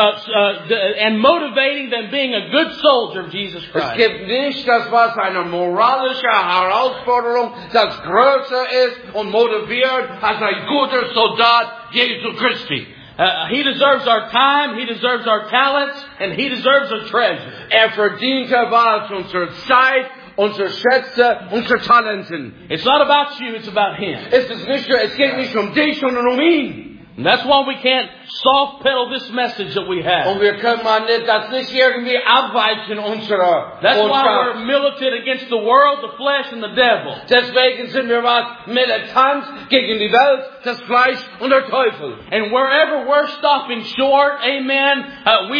and motivating than being a good soldier of Jesus Christ. Es gibt nicht das, was eine moralische Herausforderung, das größer ist und motiviert als ein guter Soldat Jesu Christi. He deserves our time, He deserves our talents, and He deserves our treasure. Verdient was unsere Zeit, unsere Schätze, unsere Talenten. It's not about you, it's about Him. Es geht nicht um dich, sondern um ihn. And that's why we can't soft pedal this message that we have. Und wir können das nicht irgendwie abweichen unserer That's why Botschaft. we're militant against the world, the flesh, and the devil. Deswegen sind wir militant gegen die Welt, das Fleisch und der Teufel. And wherever we're stopping short, amen, we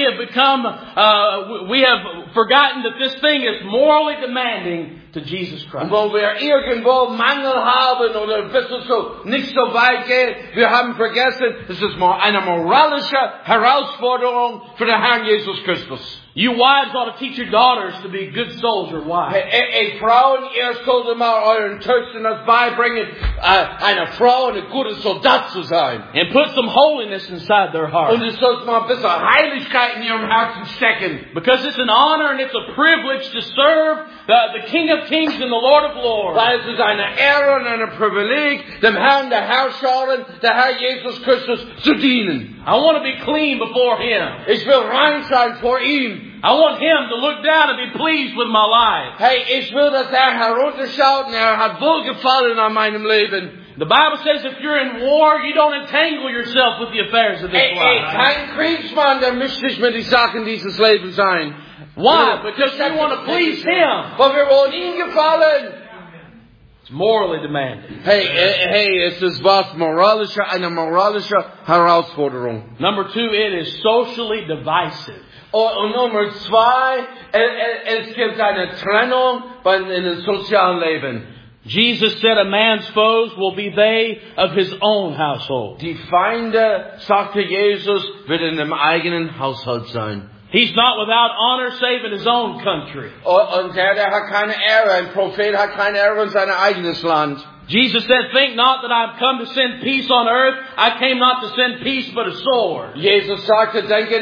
have forgotten that this thing is morally demanding to Jesus Christ. Und wo wir irgendwo Mangel haben oder ein bisschen nicht so weit gehen, wir haben vergessen, es ist eine moralische Herausforderung für den Herrn Jesus Christus. You wives ought to teach your daughters to be good soldier wives. Frauen, ihr solltet mal euren Töchtern das beibringen, eine Frau, eine gute Soldat zu sein. And put some holiness inside their heart. Und ihr sollt mal ein bisschen Heiligkeit in ihrem Herzen stecken. Because it's an honor and it's a privilege to serve the King of Kings and the Lord of Lords. Weil es ist eine Ehre und ein Privileg, dem Herrn der Herrscherin, der Herr Jesus Christus, zu dienen. I want to be clean before Him. Ich will rein sein vor ihm. I want Him to look down and be pleased with my life. Hey, ich will, dass herunterschaut und hat Wohlgefallen an meinem Leben. The Bible says if you're in war, you don't entangle yourself with the affairs of this life. Kein Kriegsmann, der mischt sich mit den Sachen dieses Lebens ein. Why? Because you want to please Him. Weil wir wollen ihm gefallen. It's morally demanding. Hey, es ist eine moralische Herausforderung. Number 2, it is socially divisive. Und Nummer 2, es gibt eine Trennung in dem sozialen Leben. Jesus said a man's foes will be they of his own household. Die Feinde, sagte Jesus, wird in dem eigenen Haushalt sein. He's not without honor save in his own country. Und der hat keine Ehre. Ein Prophet hat keine Ehre in seinem eigenes Land. Jesus said, think not that I've come to send peace on earth. I came not to send peace, but a sword. Jesus sagte, denke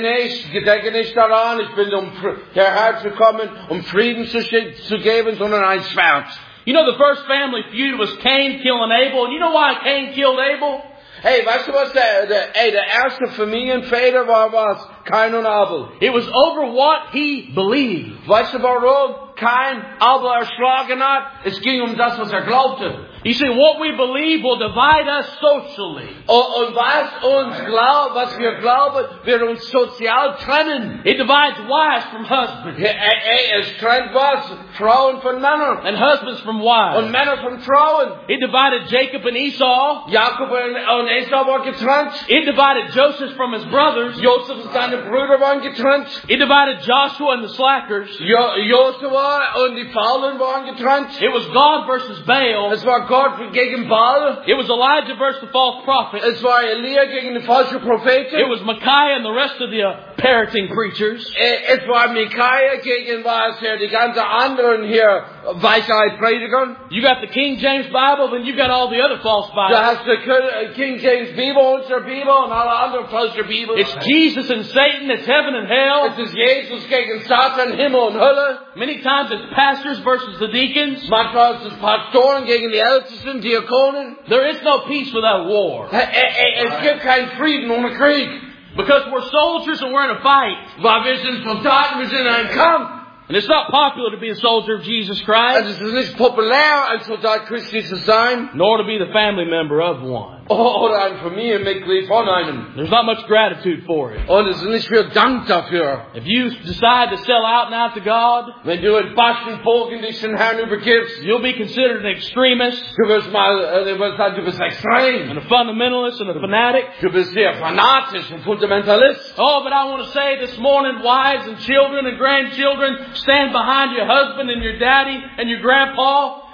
nicht daran, ich bin herzukommen, Frieden zu geben, sondern ein Schwert. You know, the first family feud was Cain killing Abel. And you know why Cain killed Abel? Hey, weißt du was der erste Familienväter war, was? Cain und Abel. It was over what he believed. Weißt du warum Cain Abel erschlagen hat? Es ging das, was glaubte. You see, what we believe will divide us socially. Und was wir glauben, wird uns sozial trennen. It divides wives from husbands. Es trennt was? Frauen von Männern. And husbands from wives. Und Männer von Frauen. It divided Jacob and Esau. Jakob und Esau waren getrennt. It divided Joseph from his brothers. Joseph und seine Brüder waren getrennt. It divided Joshua and the slackers. Josua und die Faulen waren getrennt. It was God versus Baal. Es war Gott gegen Baal. It was Elijah versus the false prophet. Es war Elia gegen die falsche Propheten. It was Micaiah and the rest of the parroting preachers. Es war Micaiah gegen die ganze anderen hier Weisheit Prediger. You got the King James Bible, then you got all the other false Bibles. Du hast die King James Bibel, unsere Bibel und alle anderen falsche Bibel. It's Jesus and Satan, it's heaven and hell. Es ist Jesus gegen Satan, Himmel und Hölle. Many times it's pastors versus the deacons. Manchmal ist es Pastoren gegen die Ältesten, Diakonen. There is no peace without war. Es gibt keinen Frieden ohne Krieg. Because we're soldiers and we're in a fight. Weil wir sind Soldaten, wir sind in einem Kampf. And it's not popular to be a soldier of Jesus Christ. Es ist nicht populär, ein Soldat Christi zu sein. Nor to be the family member of one. Oder ein Familienmitglied von einem. There's not much gratitude for it. Und es ist nicht viel Dank dafür. If you decide to sell out now to God, wenn du in Baschenbogen dich den Herrn übergibst, you'll be considered an extremist. Du wirst sagen, du bist extrem. And a fundamentalist and a fanatic. Du bist sehr fanatisch und Fundamentalist. Oh, but I want to say this morning, wives and children and grandchildren, stand behind your husband and your daddy and your grandpa.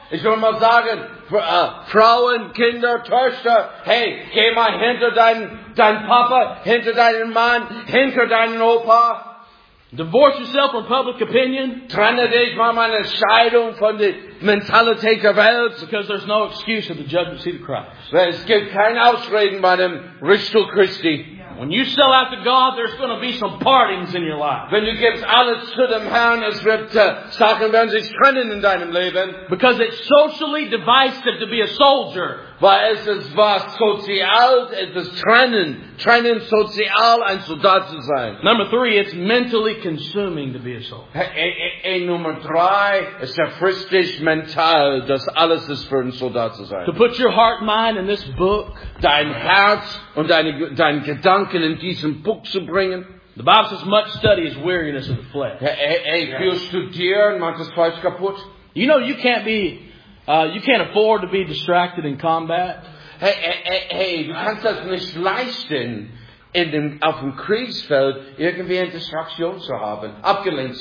Ich will mal sagen, Frauen, Kinder, Töchter, hey, geh mal hinter deinen Papa, hinter deinen Mann, hinter deinen Opa. Divorce yourself from public opinion. Trenne dich mal meine Scheidung von der Mentalität der Welt. Because there's no excuse at the judgment seat of Christ. Weil es gibt kein Ausreden bei dem Richtstuhl Christi. When you sell out to God, there's going to be some partings in your life. Wenn du gibst alles zu dem Herrn, es wird Sachen werden sich trennen in deinem Leben. Because it's socially divisive to be a soldier. Weil es ist was sozial, es ist trennen sozial ein Soldat zu sein. Number 3, it's mentally consuming to be a soldier. Nummer 3, es erfrischt dich mental, das alles ist für ein Soldat zu sein. To put your heart and mind in this book. Dein Herz und deine Gedanken in diesem Buch zu bringen. The Bible says much study is weariness of the flesh. Viel studieren macht das Fleisch kaputt. You know you can't afford to be distracted in combat. Du kannst das nicht leisten, auf dem Kriegsfeld irgendwie eine Distraktion zu haben, abgelenkt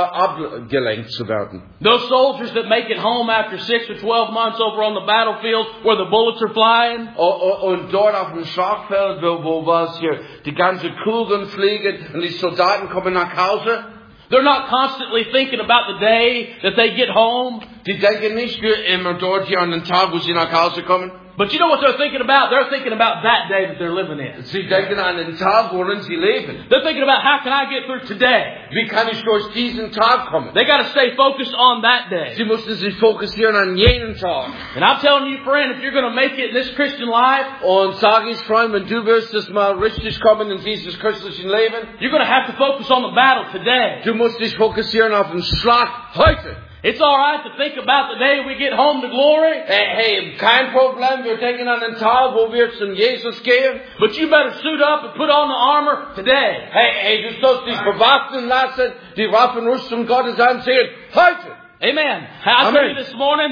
zu werden. Those soldiers that make it home after 6 or 12 months over on the battlefield where the bullets are flying. Und dort auf dem Schlachtfeld, wo was hier die ganzen Kugeln fliegen und die Soldaten kommen nach Hause. They're not constantly thinking about the day that they get home. Die denken nicht immer dort hier an den Tag, wo sie nach Hause kommen. But you know what they're thinking about? They're thinking about that day that they're living in. Sie denken an den Tag, worin sie leben. They're thinking about how can I get through today? Wie kann ich durch diesen Tag kommen? They got to stay focused on that day. Sie mussten sich fokussieren an jenen Tag. And I'm telling you, friend, if you're going to make it in this Christian life, und sage ich, Freund, wenn du wirst es mal richtig kommen in dieses christlichen Leben, you're going to have to focus on the battle today. Du musst dich fokussieren auf den Schlag heute. It's all right to think about the day we get home to glory. Hey, kein Problem. Wir denken an den Tag, wo wir zum Jesus gehen. But you better suit up and put on the armor today. Hey, du sollst dich bewaffnen lassen, die Waffenrüstung Gottes anziehen heute. Amen. I tell you this morning,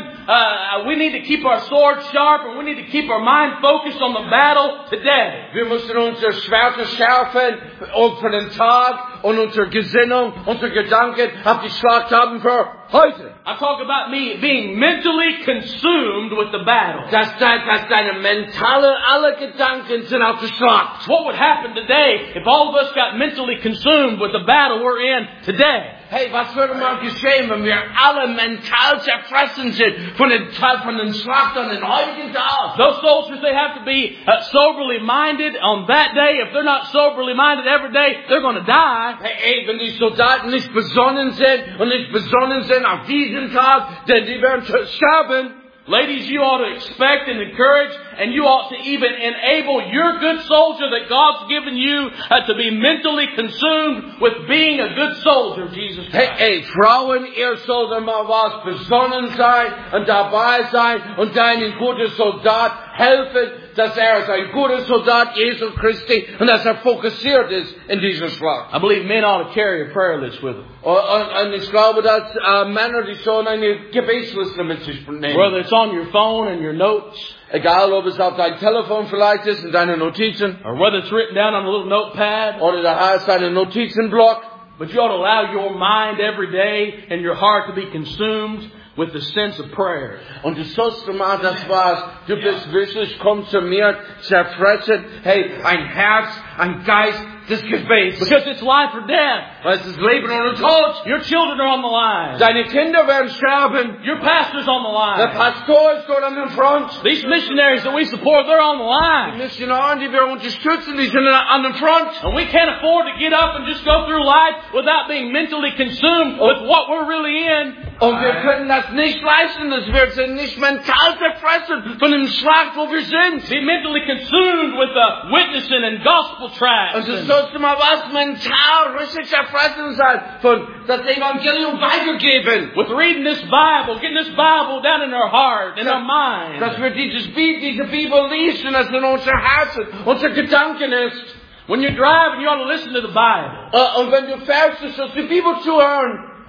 we need to keep our swords sharp and we need to keep our mind focused on the battle today. Wir müssen unsere Schwerter schärfen und für den Tag und unsere Gesinnung, unsere Gedanken auf die Schlacht haben für heute. I talk about me being mentally consumed with the battle. Dass deine mentale, alle Gedanken sind auf der Schlacht. What would happen today if all of us got mentally consumed with the battle we're in today? Hey, was würde mal geschehen, wenn wir alle mental zerfressen sind von den Schlacht an den heutigen Tag? Those soldiers, they have to be soberly minded on that day. If they're not soberly minded every day, they're going to die. Hey, wenn die Soldaten nicht besonnen sind und nicht besonnen sind auf diesen Tag, denn die werden sterben. Ladies, you ought to expect and encourage, and you ought to even enable your good soldier that God's given you to be mentally consumed with being a good soldier of Jesus Christ. Hey, Frauen, ihr sollt mal was besonnen sein und dabei sein und deinen guten Soldat helfen, dass ist ein guter Soldat Jesu Christi und dass fokussiert ist in dieser Schlacht. I believe men ought to carry a prayer list with them. Und ich glaube, dass Männer, die sollen eine Gebetsliste mit sich nehmen. Whether it's on your phone and your notes. Egal, ob es auf dein Telefon vielleicht ist, in deinen Notizen. Or whether it's written down on a little notepad. Oder da hast du einen Notizenblock. But you ought to allow your mind every day and your heart to be consumed with the sense of prayer. Und du sollst mal das was. Du bist wirklich, komm zu mir, zerfressen. Hey, ein Herz, ein Geist des Gebets. Because it's life or death. Weil es ist Leben oder Tod. Your children are on the line. Deine Kinder werden sterben. Your pastor's on the line. Der Pastor ist dort an der Front. These missionaries that we support, they're on the Die line. Missionaren, die wir unterstützen, die sind an der Front. And we can't afford to get up and just go through life without being mentally consumed with what we're really in. Und wir können das nicht leisten, dass wir sind nicht mental zerfressen von dem Schlag, wo wir sind. Be mentally consumed with the witnessing and gospel tracts. Und es sollte mal was mental richtig zerfressen sein von das Evangelium weitergeben. With reading this Bible, getting this Bible down in our heart, in our mind. Dass wir diese Bibel lesen, dass in unser Herzen, unser Gedanken ist. When you're driving, you ought to listen to the Bible. Und wenn du fährst, sollst du die Bibel zuhören.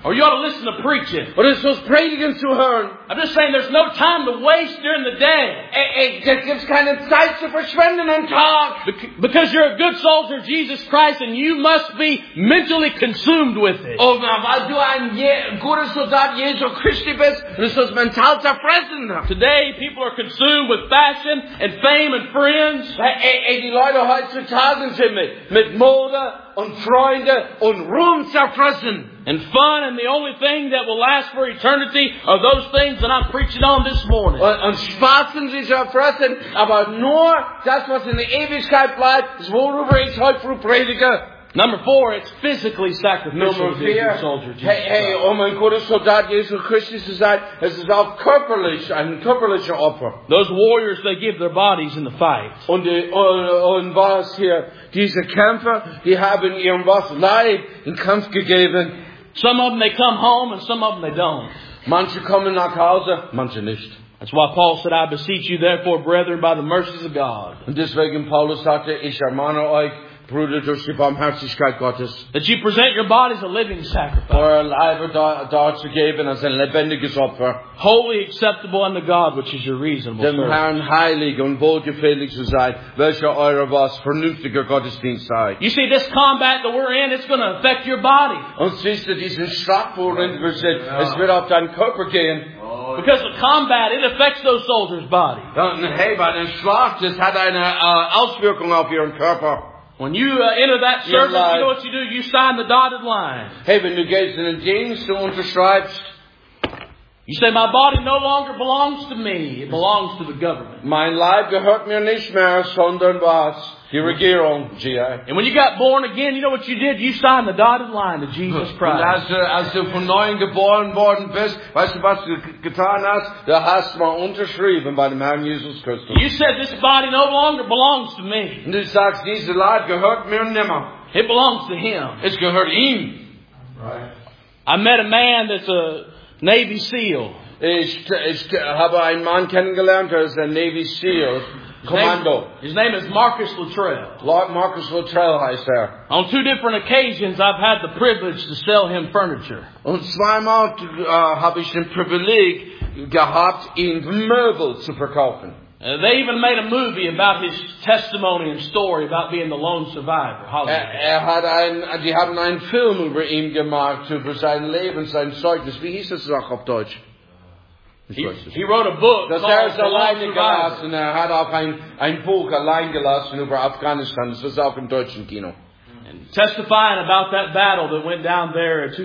Or you ought to listen to preaching. Oder sollst predigen zu hören. I'm just saying there's no time to waste during the day. Da gibt's keine Zeit zu verschwenden am Tag. Because you're a good soldier of Jesus Christ and you must be mentally consumed with it. Oh, weil du ein guter Soldat Jesu Christi bist, du sollst mental zerfressen. Today people are consumed with fashion and fame and friends. Die Leute heutzutage sind mit Mode und Freunde und Ruhm zerfressen. And fun, and the only thing that will last for eternity are those things that I'm preaching on this morning. Und Spaß sind sie zerfressen, aber nur das, was in der Ewigkeit bleibt, ist worüber ich heute früh predige. Number 4, it's physically sacrificial Nummer to be a 4, good soldier of Jesus Christ. um ein guter Soldat Jesu Christi zu sein, es ist auch körperlich, ein körperlicher Opfer. Those warriors, they give their bodies in the fight. Und was hier, diese Kämpfer, die haben ihrem Leib in Kampf gegeben. Some of them, they come home, and some of them, they don't. Manche kommen nach Hause, manche nicht. That's why Paul said, I beseech you therefore, brethren, by the mercies of God. Und deswegen Paulus sagte, ich ermahne euch, Brüder, durch die Barmherzigkeit Gottes, that you present your bodies a living sacrifice, euer Leibe darzugeben als ein lebendiges Opfer, holy, acceptable unto God, which is your reasonable dem service. Herrn heilig und wohlgefällig zu sein, welcher euer was vernünftiger Gottesdienst sei. You see, this combat that we're in, it's going to affect your body. Und siehst du diesen Schlag, worin wir sind, es wird auf deinen Körper gehen. Because the combat, it affects those soldiers' body. Und hey, bei dem Schlag, das hat eine Auswirkung auf ihren Körper. When you enter that service, you know what you do? You sign the dotted line. Hey, wenn du gehst in den Dienst, du unterschreibst. You say, my body no longer belongs to me. It belongs to the government. Mein Leib gehört mir nicht mehr, sondern was? Die Regierung, GI. And when you got born again, you know what you did? You signed the dotted line to Jesus Christ. Und als du von neuem geboren worden bist, weißt du, was du getan hast? Du hast mal unterschrieben bei dem Herrn Jesus Christus. You said, this body no longer belongs to me. Und du sagst, diese Leib gehört mir nimmer. It belongs to Him. Es gehört ihm. Right. I met a man that's a Navy SEAL. Ich habe einen Mann kennengelernt, der ist ein Navy SEAL. Kommando. His name is Marcus Luttrell. Lord Marcus Luttrell heißt er. On 2 different occasions, I've had the privilege to sell him furniture. Und zweimal habe ich den Privileg gehabt, ihm Möbel zu verkaufen. They even made a movie about his testimony and story about being the lone survivor. Die haben einen Film über ihn gemacht, über sein Leben, sein Zeugnis. Wie hieß das noch auf Deutsch? He wrote a book Das called ist The Lone alleine Survivor. gelassen. Er hat auch ein Buch allein gelassen über Afghanistan. Das ist auch im deutschen Kino. And testifying about that battle that went down there in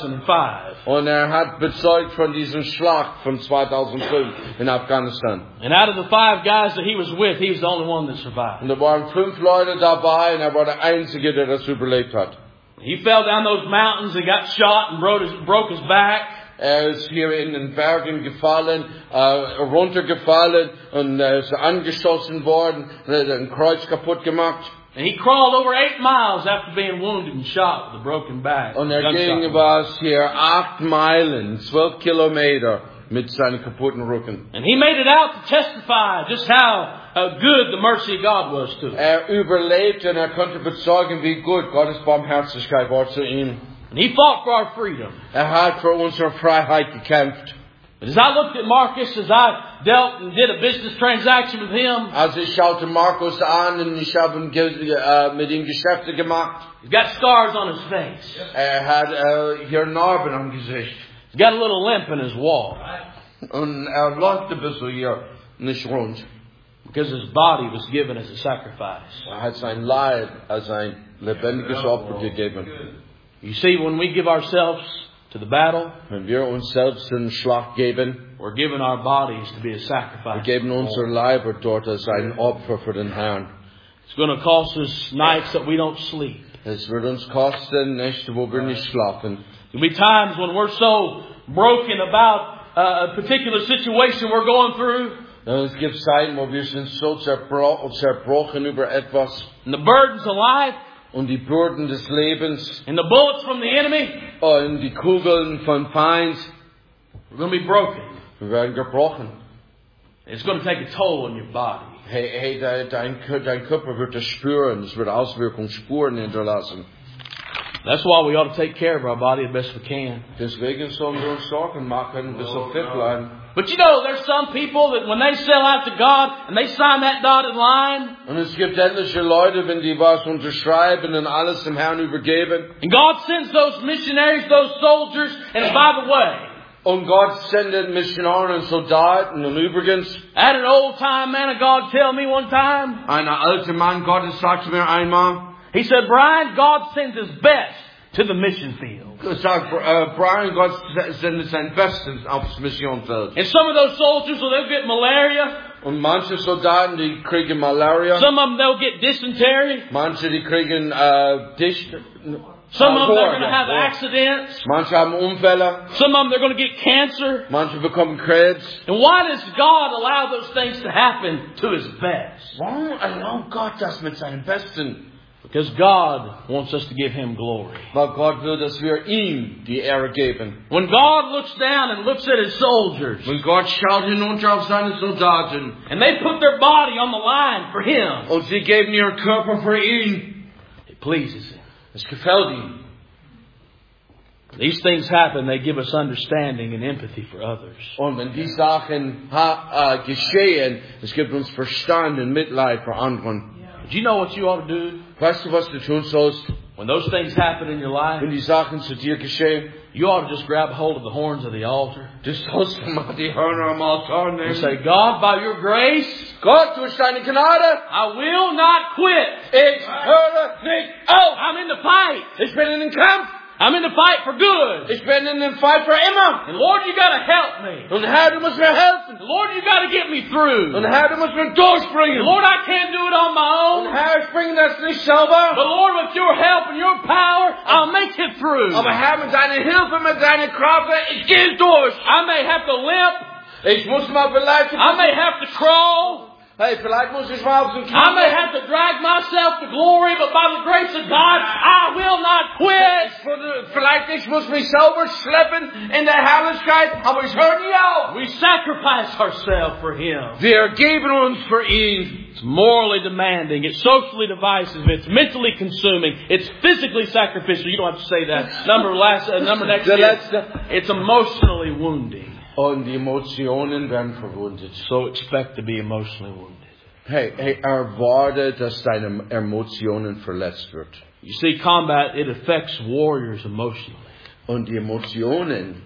2005. Und hat bezeugt von diesem Schlag von 2005 in Afghanistan. And out of the 5 guys that he was with, he was the only one that survived. Und da waren 5 Leute dabei und er war der Einzige, der das überlebt hat. He fell down those mountains and got shot and broke his back. Er ist hier in den Bergen gefallen, runtergefallen und ist angeschossen worden, hat ein Kreuz kaputt gemacht. And he crawled over 8 miles after being wounded and shot with a broken back. Und ging was hier 8 Meilen, 12 Kilometer mit seinem kaputten Rücken. And he made it out to testify just how good the mercy of God was to him. Er überlebte und konnte bezeugen, wie gut Gottes Barmherzigkeit war zu ihm. And he fought for our freedom. Hat für unsere Freiheit gekämpft. But as I looked at Marcus, as I dealt and did a business transaction with him, Also ich schaute Markus an und ich habe mit ihm Geschäfte gemacht. he's got scars on his face. Hat hier Narben am Gesicht. He's got a little limp in his walk. Und läuft ein bisschen hier nicht rund. Because his body was given as a sacrifice. Hat sein Leib als ein lebendiges Opfer gegeben. You see, when we give ourselves to the battle, Wenn wir uns selbst den Schlag geben, we're giving our bodies to be a wir sacrifice. geben unser Leiber dort als ein Opfer für den Herrn. It's going to cost us nights that we don't sleep. Es wird uns kosten Nächte, wo wir nicht schlafen. There'll be times when we're so broken about a particular situation we're going through. Es gibt Zeiten, wo wir sind so zerbrochen über etwas. And the burdens of life. Und die Bürden des Lebens. And the bullets from the enemy. Und die Kugeln von Feind. We're going to be broken. Wir werden gebrochen. It's going to take a toll on your body. Dein Körper wird das spüren. Es wird Auswirkungen, Spuren hinterlassen. That's why we ought to take care of our body as best we can. Deswegen sollen wir uns Sorgen machen, bis wir fit bleiben. But you know, there's some people that when they sell out to God and they sign that dotted line, Und es gibt etliche Leute, wenn die was unterschreiben und alles dem Herrn übergeben. and God sends those missionaries, those soldiers, and by the way, Und Gott sendet Missionare und Soldaten. Und übrigens, I had an old time man of God tell me one time, ein alter Mann Gottes sagte mir einmal, he said, Brian, God sends his best to the mission field. sagt Brian, Gott sendet sein Bestes aufs Missionsfeld. And some of those soldiers, well, they'll get malaria. Und manche Soldaten, die kriegen Malaria. Some of them, they'll get dysentery. Manche, die kriegen Some of them, they're going to have accidents. Manche haben Unfälle. Some of them, they're going to get cancer. Manche bekommen Krebs. And why does God allow those things to happen to His best? Warum erlaubt Gott das mit seinem Besten? Because God wants us to give Him glory. Weil Gott will, dass wir ihm die Ehre geben. When God looks down and looks at His soldiers, Wenn Gott schaut hinunter auf seine Soldaten and they put their body on the line for Him, und sie geben ihren Körper für ihn, it pleases Him. es gefällt ihm. These things happen, they give us understanding and empathy for others. Und wenn die Sachen geschehen, es gibt uns Verstand und Mitleid für anderen. But you know what you ought to do? Weißt du, was du tun sollst, When those things happen in your life, wenn die Sachen zu dir geschehen? you ought to just grab hold of the horns of the altar Du sollst mal die Hörner am Altar and nehmen. say, God, by your grace, Gott, durch deine Gnade, I will not quit. ich höre nicht auf. I'm in the fight. Ich bin in den Kampf. I'm in the fight for good. Ich bin in dem Fight für immer. And Lord, you got to help me. Und Herr, du musst mir helfen. Lord, you got to get me through. Und Herr, du musst mir durchbringen. Lord, I can't do it on my Und own. Herr, ich bringe das nicht selber. But Lord, with your help and your power, I'll make it through. Aber Herr, mit deiner Hilfe, mit deiner Kraft, ich gehe durch. I may have to limp. Ich muss mal vielleicht... I may have to crawl. Hey, vielleicht muss ich mal auf den I may Knie. have to drag myself to glory, but by the grace of God, I will not quit. Vielleicht ich muss mich selber schleppen in der Herrlichkeit, aber ich höre nie auf. We sacrifice ourselves for Him. Wir geben uns für ihn. It's morally demanding. It's socially divisive. It's mentally consuming. It's physically sacrificial. You don't have to say that. Number next Der year. letzte. It's emotionally wounding. Und die Emotionen werden verwundet. So expect to be emotionally wounded. Hey, erwarte, dass deine Emotionen verletzt wird. You see, combat, it affects warriors emotionally. Und die Emotionen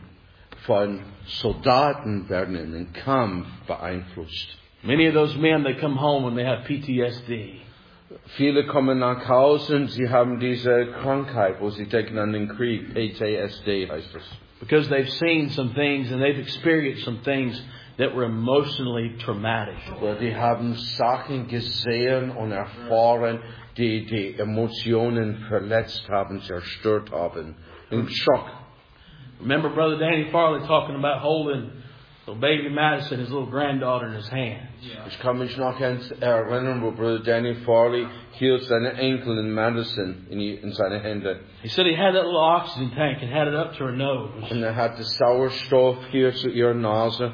von Soldaten werden in den Kampf beeinflusst. Many of those men, they come home and they have PTSD. Viele kommen nach Hause und sie haben diese Krankheit, wo sie denken an den Krieg. PTSD heißt es. Because they've seen some things and they've experienced some things that were emotionally traumatic. Die haben Sachen gesehen und erfahren, die Emotionen verletzt haben, zerstört haben. Im Schock. Remember Brother Danny Farley talking about holding little baby Madison, his little granddaughter, in his hands. Ich kann mich noch erinnern, wo Brother Danny Farley hielt seine Enkelin Madison in seine Hände. He said he had that little oxygen tank and had it up to her nose. Und hatte Sauerstoff hier zu ihrer Nase.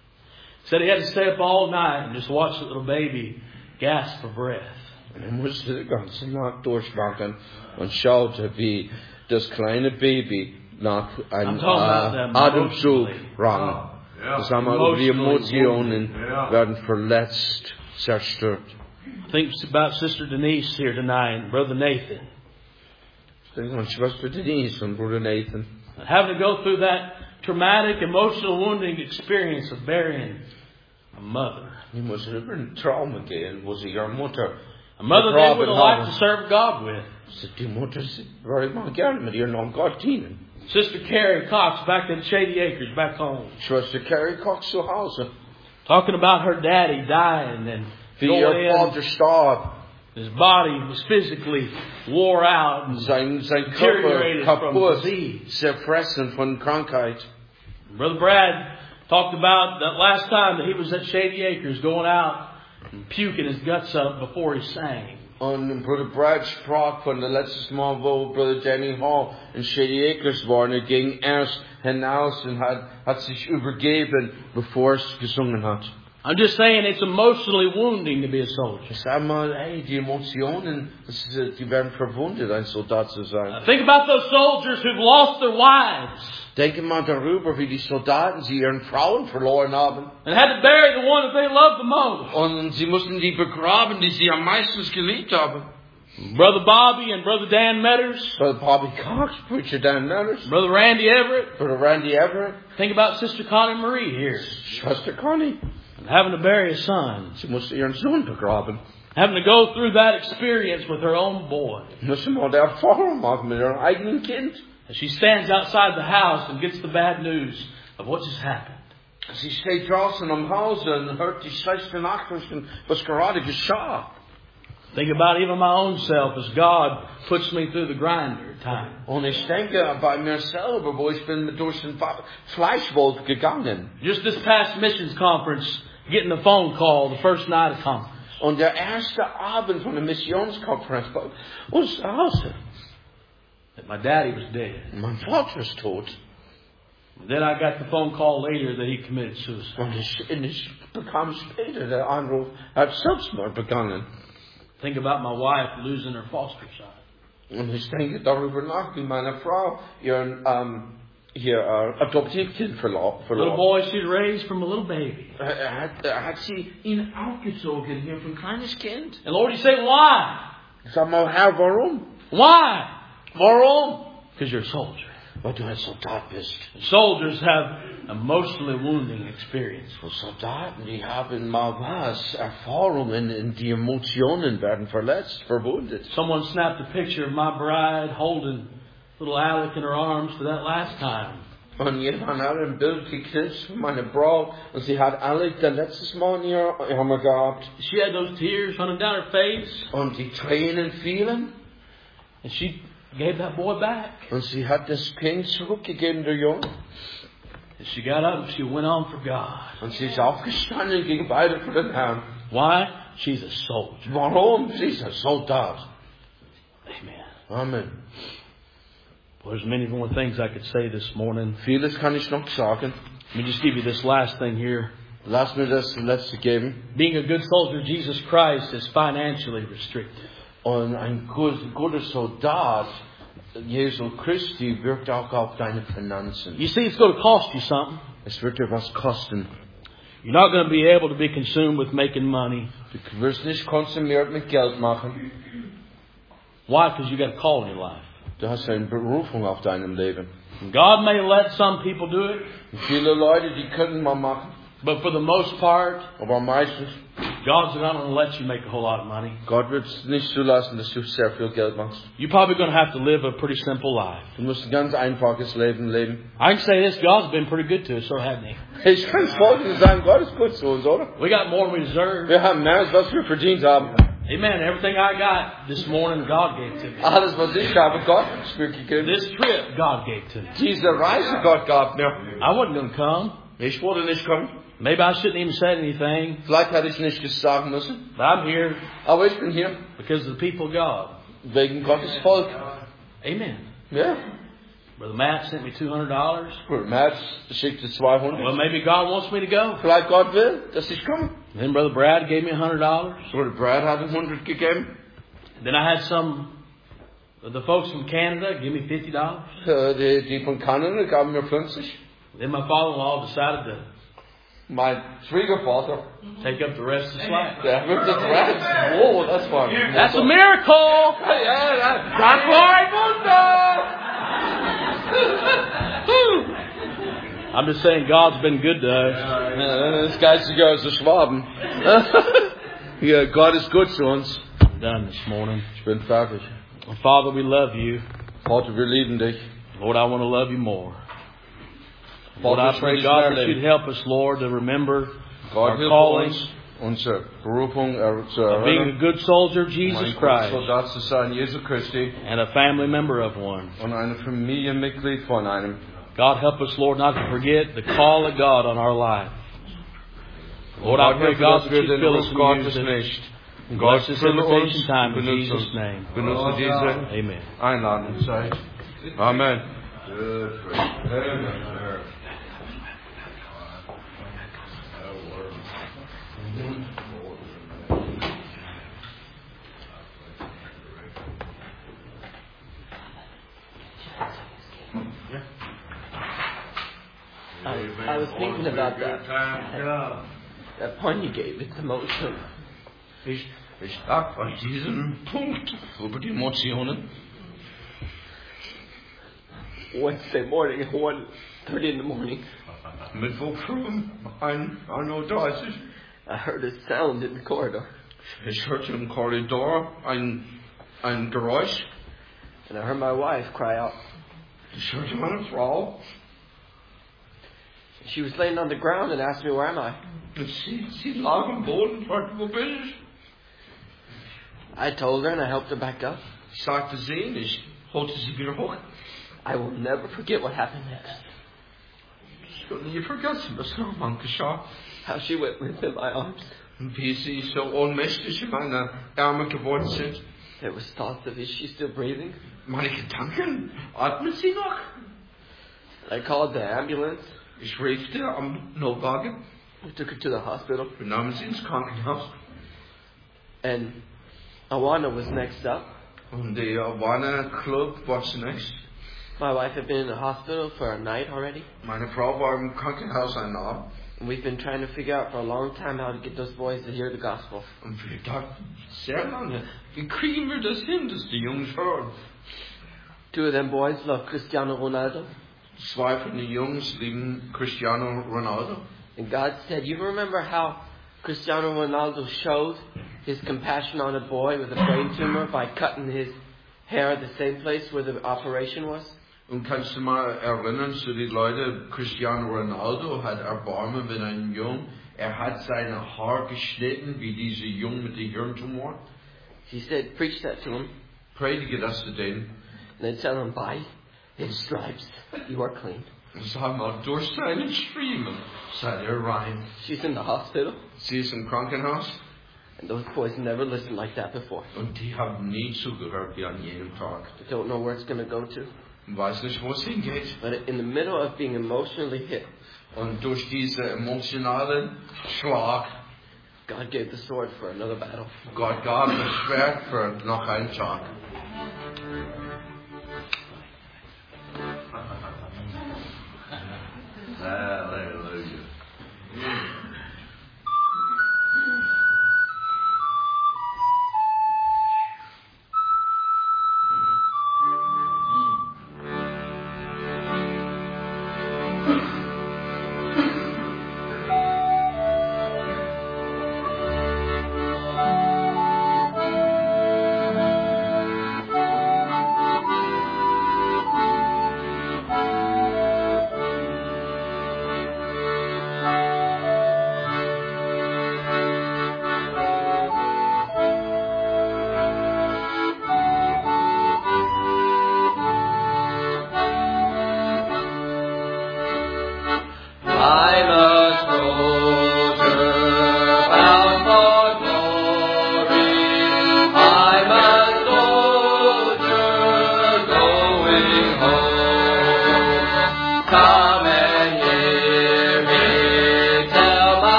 He said he had to stay up all night and just watch the little baby gasp for breath. Und musste die ganze Nacht durchwachen und schaute, wie das kleine Baby nach einem Atemzug rang. Das haben wir über die Emotionen werden verletzt, zerstört. I think about Sister Denise here tonight and Brother Nathan. Und Schwester Denise und Bruder Nathan. Having to go through that traumatic, emotional, wounding experience of burying a mother. Die mussten über ein Trauma gehen, wo sie ihre Mutter A mother they would have liked to serve God with. Die Mutter würde mal gerne mit ihr noch Gott dienen. Sister Carrie Cox back in Shady Acres, back home. Schwester Carrie Cox zu Hause. Talking about her daddy dying and Wie ihr Vater starb. his body was physically wore out and Sein Körper deteriorated from kaputt, disease. zerfressen von Krankheit. Brother Brad talked about that last time that he was at Shady Acres going out and puking his guts up before he sang. Und Bruder Brad sprach von der letzten Mal, wo Bruder Danny Hall in Shady Acres war. Und ging erst hinaus und hat sich übergeben, bevor es gesungen hat. I'm just saying it's emotionally wounding to be a soldier. Ich sag mal, hey, die Emotionen, die werden verwundet, ein Soldat zu sein. Think about those soldiers who've lost their wives. Denke mal darüber, wie die Soldaten sie ihren Frauen verloren haben. And had to bury the one that they loved the most. Und sie mussten die begraben, die sie am meisten geliebt haben. Brother Bobby and Brother Dan Metters. Brother Bobby Cox, Preacher Dan Metters. Brother Randy Everett. Brother Randy Everett. Think about Sister Connie Marie here. Schwester Connie. And having to bury a son. Sie musste ihren Sohn begraben. Having to go through that experience with her own boy. Musste mal die Erfahrung machen mit ihrem eigenen Kind. As she stands outside the house and gets the bad news of what just happened. Sie steht draußen am Haus und hört die schlechten Nachrichten, was gerade geschah. Think about even my own self as God puts me through the grinder at times. Und ich denke bei mir selber, wo ich bin durch den Fleischwolf gegangen. Just this past missions conference, getting a phone call the first night of conference. Und der erste Abend von der Missionskonferenz bei uns zu Hause. That my daddy was dead. Mein Vater ist tot. And then I got the phone call later that he committed suicide. Und ich bekam später den Anruf, hat Selbstmord begangen. Think about my wife losing her foster child. Und ich denke darüber nach, wie meine Frau ihren Adoptivkind verloren. Little boy she'd raised from a little baby. Hat sie ihn aufgezogen hier von kleines Kind. And Lord, you say, why? Sag mal, Herr, warum? Why? Warum? Because you're a soldier. Weil du ein Soldat bist. Soldiers have emotionally wounding experience. Und Soldaten, die haben mal was, Erfahrungen, in die Emotionen werden verletzt, verwundet. Someone snapped a picture of my bride holding little Alec in her arms for that last time. Und jemand hat ein Bild geknipst von meiner Braut und sie hat Alec das letzte Mal in ihr Arme gehabt. She had those tears running down her face. Und die Tränen fielen. And she gave that boy back. Und sie hat das Kind zurückgegeben, der Junge. And she got up and she went on for God. Und sie ist aufgestanden und ging weiter für den Herrn. Why? She's a soldier. Warum? Sie ist ein Soldat. Amen. Amen. Well, there's many more things I could say this morning. Vieles kann ich noch sagen. Let me just give you this last thing here. Lass mir das letzte geben. Being a good soldier of Jesus Christ is financially restricted. Und ein guter Soldat, Jesu Christi, wirkt auch auf deine Finanzen. You see, it's going to cost you something. Es wird dir was kosten. You're not going to be able to be consumed with making money. Du wirst nicht konsumiert mit Geld machen. Why? Because you got a call in your life. Du hast eine Berufung auf deinem Leben. God may let some people do it. Viele Leute, die können mal machen. But for the most part, aber meistens, God's not going to let you make a whole lot of money. Gott wird es nicht zulassen, dass du sehr viel Geld machst. You're probably going to have to live a pretty simple life. Du musst ein ganz einfaches Leben leben. I can say this, God's been pretty good to us, so hasn't He? Ich kann Folgendes sagen, Gott ist gut zu uns, oder? We got more than we deserve. Wir haben mehr, als was wir verdient haben. Amen. Everything I got this morning, God gave to me. Alles, was ich habe, Gott hat es mir gegeben. This trip, God gave to me. Diese Reise, Gott gab mir. I wasn't going to come. Ich wollte nicht kommen. Maybe I shouldn't even said anything. Vielleicht hätte ich nicht sagen müssen. But I'm here. Aber ich bin hier. Because of the people of God. Wegen Gottes Volk. Amen. Ja. Brother Matt sent me $200. Brother Matt schickte 200. Well, maybe God wants me to go. Vielleicht Gott will, dass ich komme. And then Brother Brad gave me $100. Brother Brad hat 100 gegeben. Then I had some of the folks from Canada give me $50. Die von Kanada gaben mir 50. Then my father-in-law decided to mein Schwiegervater take up the rest of the slack. Der wird das Rest. Oh, das war That's a miracle. Ja, das war ein Wunder. I'm just saying God's been good to us. Das Geistige aus der Schwaben. Ja, Gott ist gut zu uns. I'm done this morning. Ich bin fertig. Father, we love you. Vater, wir lieben dich. Lord, I want to love you more. Lord, I pray, God, that you'd help us, Lord, to remember our calling, unsere Berufung zu of being a good soldier of Jesus Christ, Soldat zu sein, Jesu Christi, and a family member of one. Und ein Familienmitglied von einem. God, help us, Lord, not to forget the call of God on our life. Lord, I pray, God, that you'd fill us and use it. Bless this invitation time in Jesus' name. Benutze diese Amen. Einladungszeit. Amen. I was thinking about that. That point you gave, it's emotional. Ich lag bei diesem Punkt über die Emotionen. Wednesday morning at 1:30 in the morning. Mittwoch früh 1:30 Uhr. I heard a sound in the corridor. Ich hörte im Korridor ein Geräusch. And I heard my wife cry out. Ich hörte meine Frau. She was laying on the ground and asked me, where am I? Sie lag am Boden und fragte, wo bin ich? I told her and I helped her back up. Ich sagte sie, ich holte sie wieder hoch. I will never forget what happened next. Ich will nie vergessen, was noch mal geschah. How she went limp in my arms. Wie sie so ohnmächtig in meine Arme geworden sind. There was thoughts of, is she still breathing? Meine Gedanken, atmet sie noch? I called the ambulance. Ich rief der am Notwagen. We took her to the hospital. Wir nahmen sie ins Krankenhaus. And Awana was next up. Und der Awana Club war zunächst. My wife had been in the hospital for a night already. Meine Frau war im Krankenhaus einen Abend. And we've been trying to figure out for a long time how to get those boys to hear the gospel. Und wir dachten sehr lange, wie kriegen wir das hin, dass die Jungs hören? 2 of them boys love Cristiano Ronaldo. 2 von den Jungs lieben Cristiano Ronaldo. And God said, you remember how Cristiano Ronaldo showed his compassion on a boy with a brain tumor by cutting his hair at the same place where the operation was? Und kannst du mal erinnern zu den Leuten, Cristiano Ronaldo hat Erbarmen mit einem Jungen. Hat seine Haare geschnitten, wie diese Jungen mit dem Hirntumor. He said, preach that to him. Predige das zu denen. And then tell him, by his stripes, you are clean. Und sag mal, durch seine Striemen seid ihr rein. She's in the hospital. Sie ist im Krankenhaus. And those boys never listened like that before. Und die haben nie zugehört wie an jedem Tag. They don't know where it's going to go to. Weiß nicht, wo es hingeht. But in the middle of being emotionally hit, und durch diese emotionalen Schlag, God gave the sword for another battle. Gott gab das Schwert für noch einen Tag. Hallelujah.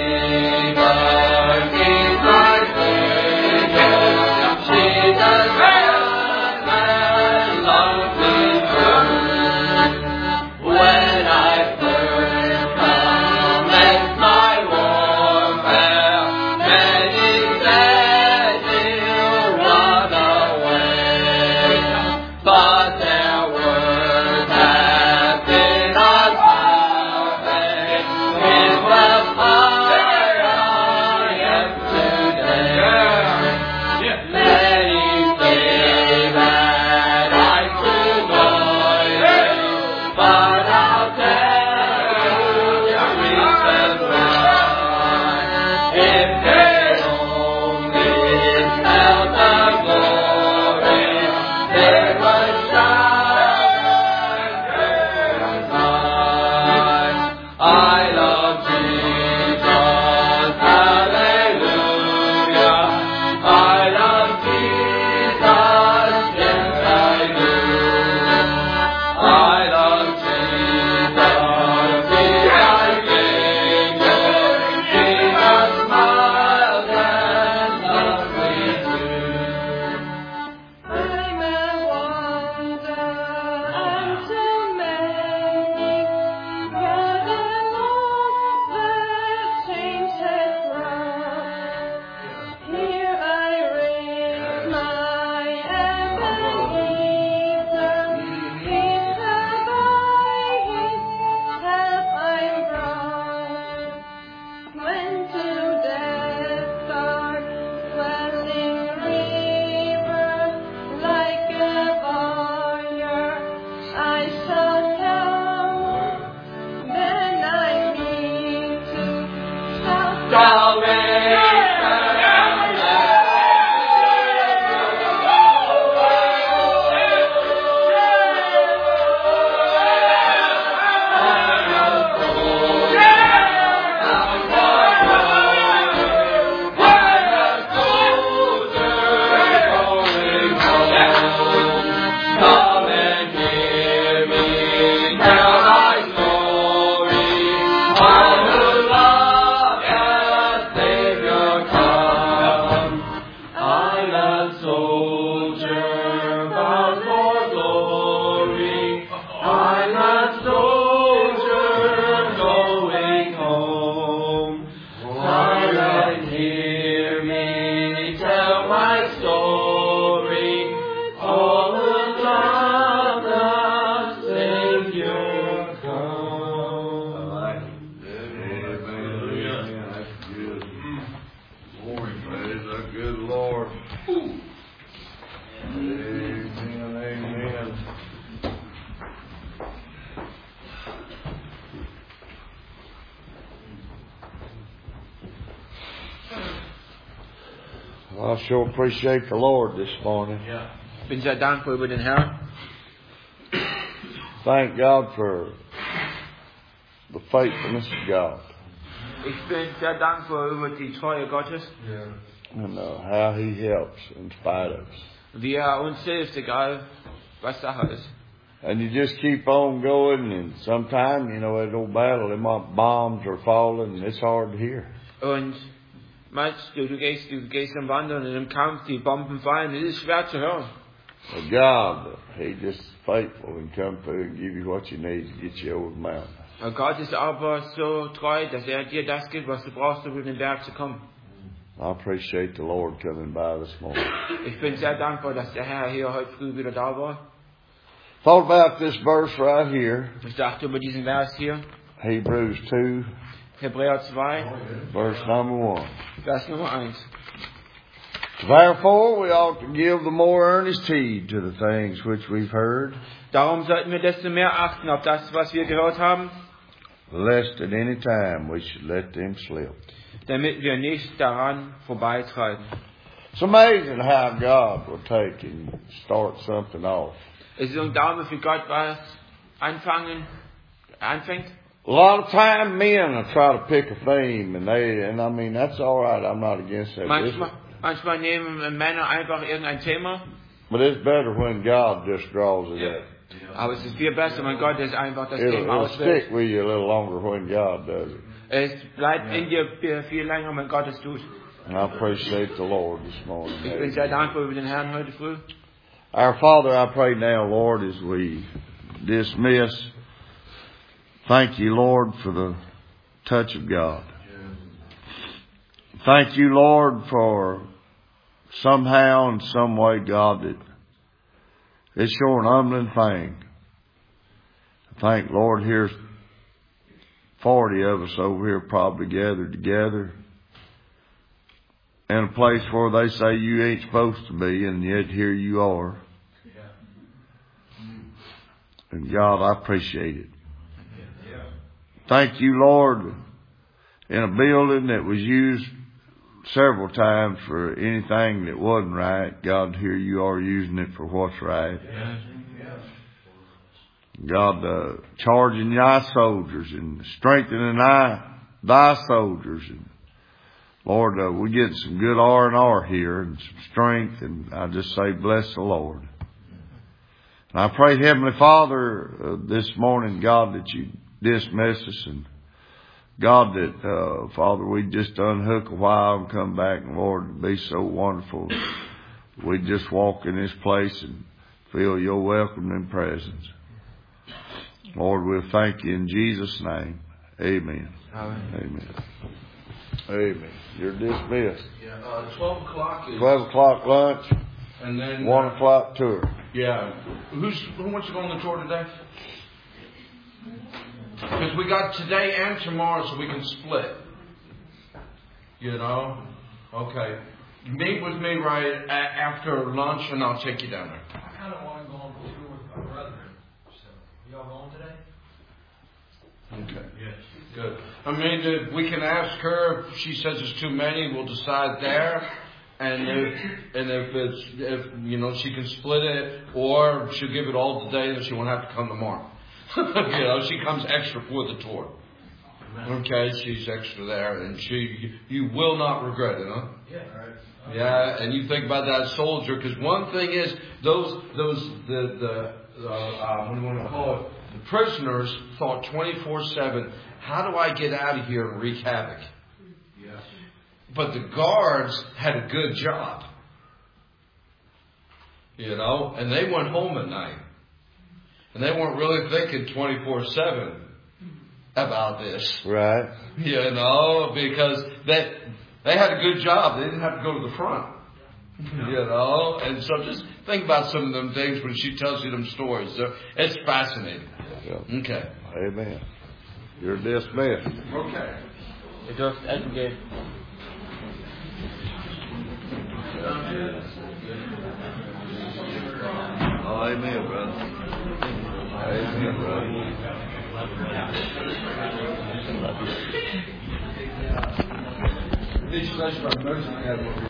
Jesus. a soldier bound for glory. I'm a soldier going home. Silent, hear me tell my story. All the love the Savior come. Amen. That's good. Glory, praise the good Lord. Amen. Amen. Well, I sure appreciate the Lord this morning. Ich bin sehr dankbar über den Herrn. Thank God for the faithfulness of God Ich bin sehr dankbar über die Treue Gottes, and how He helps in spite of us. wie uns hilft, egal was Sache ist. And you just keep on going, and sometimes, that old battle, them bombs are falling, and it's hard to hear. Und meinst du gehst am Wandern und im Kampf, die Bomben fallen, es ist schwer zu hören. But God, He just faithful and come through and give you what you need to get you over the mountain. Und Gott ist aber so treu, dass dir das gibt, was du brauchst, um über den Berg zu kommen. I appreciate the Lord coming by this morning. Ich bin sehr dankbar, dass der Herr hier heute früh wieder da war. Thought about this verse right here, Ich dachte über diesen Vers hier, Hebrews 2, Hebräer 2, verse number 1. Vers Nummer 1. Therefore, we ought to give the more earnest heed to the things which we've heard, Darum sollten wir desto mehr achten auf das, was wir gehört haben, lest at any time we should let them slip. damit wir nicht daran vorbeitreiben. It's amazing how God will take and start something off. Es ist unglaublich, wie Gott was anfängt. A lot of time men will try to pick a theme, and I mean, that's all right. I'm not against that. Manchmal nehmen Männer einfach irgendein Thema, But it's better when God just draws it up. aber es ist viel besser, wenn Gott es einfach das Thema It'll auswählt. stick with you a little longer when God does it. Es bleibt in dir viel länger, wenn Gott es tut. And I appreciate the Lord this morning. Ich bin sehr dankbar über den Herrn heute früh. Our Father, I pray now, Lord, as we dismiss, thank you, Lord, for the touch of God. Thank you, Lord, for somehow, in some way, God, that it's sure an humbling thing. I think, Lord, here's 40 of us over here probably gathered together in a place where they say you ain't supposed to be, and yet here you are. And God, I appreciate it. Thank you, Lord, in a building that was used several times for anything that wasn't right. God, here you are using it for what's right. God, charging thy soldiers and strengthening thy soldiers. And Lord, we get some good R&R here and some strength, and I just say, bless the Lord. And I pray, Heavenly Father, this morning, God, that you dismiss us, and God, that, Father, we just unhook a while and come back, and Lord, it'd be so wonderful. We just walk in this place and feel your welcome and presence. Lord, we'll thank you in Jesus' name. Amen. Amen. Amen. You're dismissed. 12 o'clock is... 12 o'clock lunch, And then... 1 o'clock tour. Yeah. Who wants to go on the tour today? Because we got today and tomorrow, so we can split. You know? Okay. Meet with me right after lunch, and I'll take you down there. I kind of want to go on the tour with my brother. So, y'all going today? Okay. Yes. Good. I mean, we can ask her. If she says it's too many, we'll decide there. And if she can split it, or she'll give it all today, then she won't have to come tomorrow. She comes extra for the tour. Okay, she's extra there, and you will not regret it, huh? Yeah. All right. Yeah, and you think about that soldier, because one thing is what do you want to call it? The prisoners thought 24/7, how do I get out of here and wreak havoc? Yeah. But the guards had a good job. You know, and they went home at night. And they weren't really thinking 24/7 about this. Right. You know, because they had a good job. They didn't have to go to the front. You know, and so just think about some of them things when she tells you them stories. It's fascinating. Yeah. Okay. Amen. You're dismissed. Okay. Ihr dürft essen gehen. Oh, amen, brother. Amen, brother. Legislation about emergency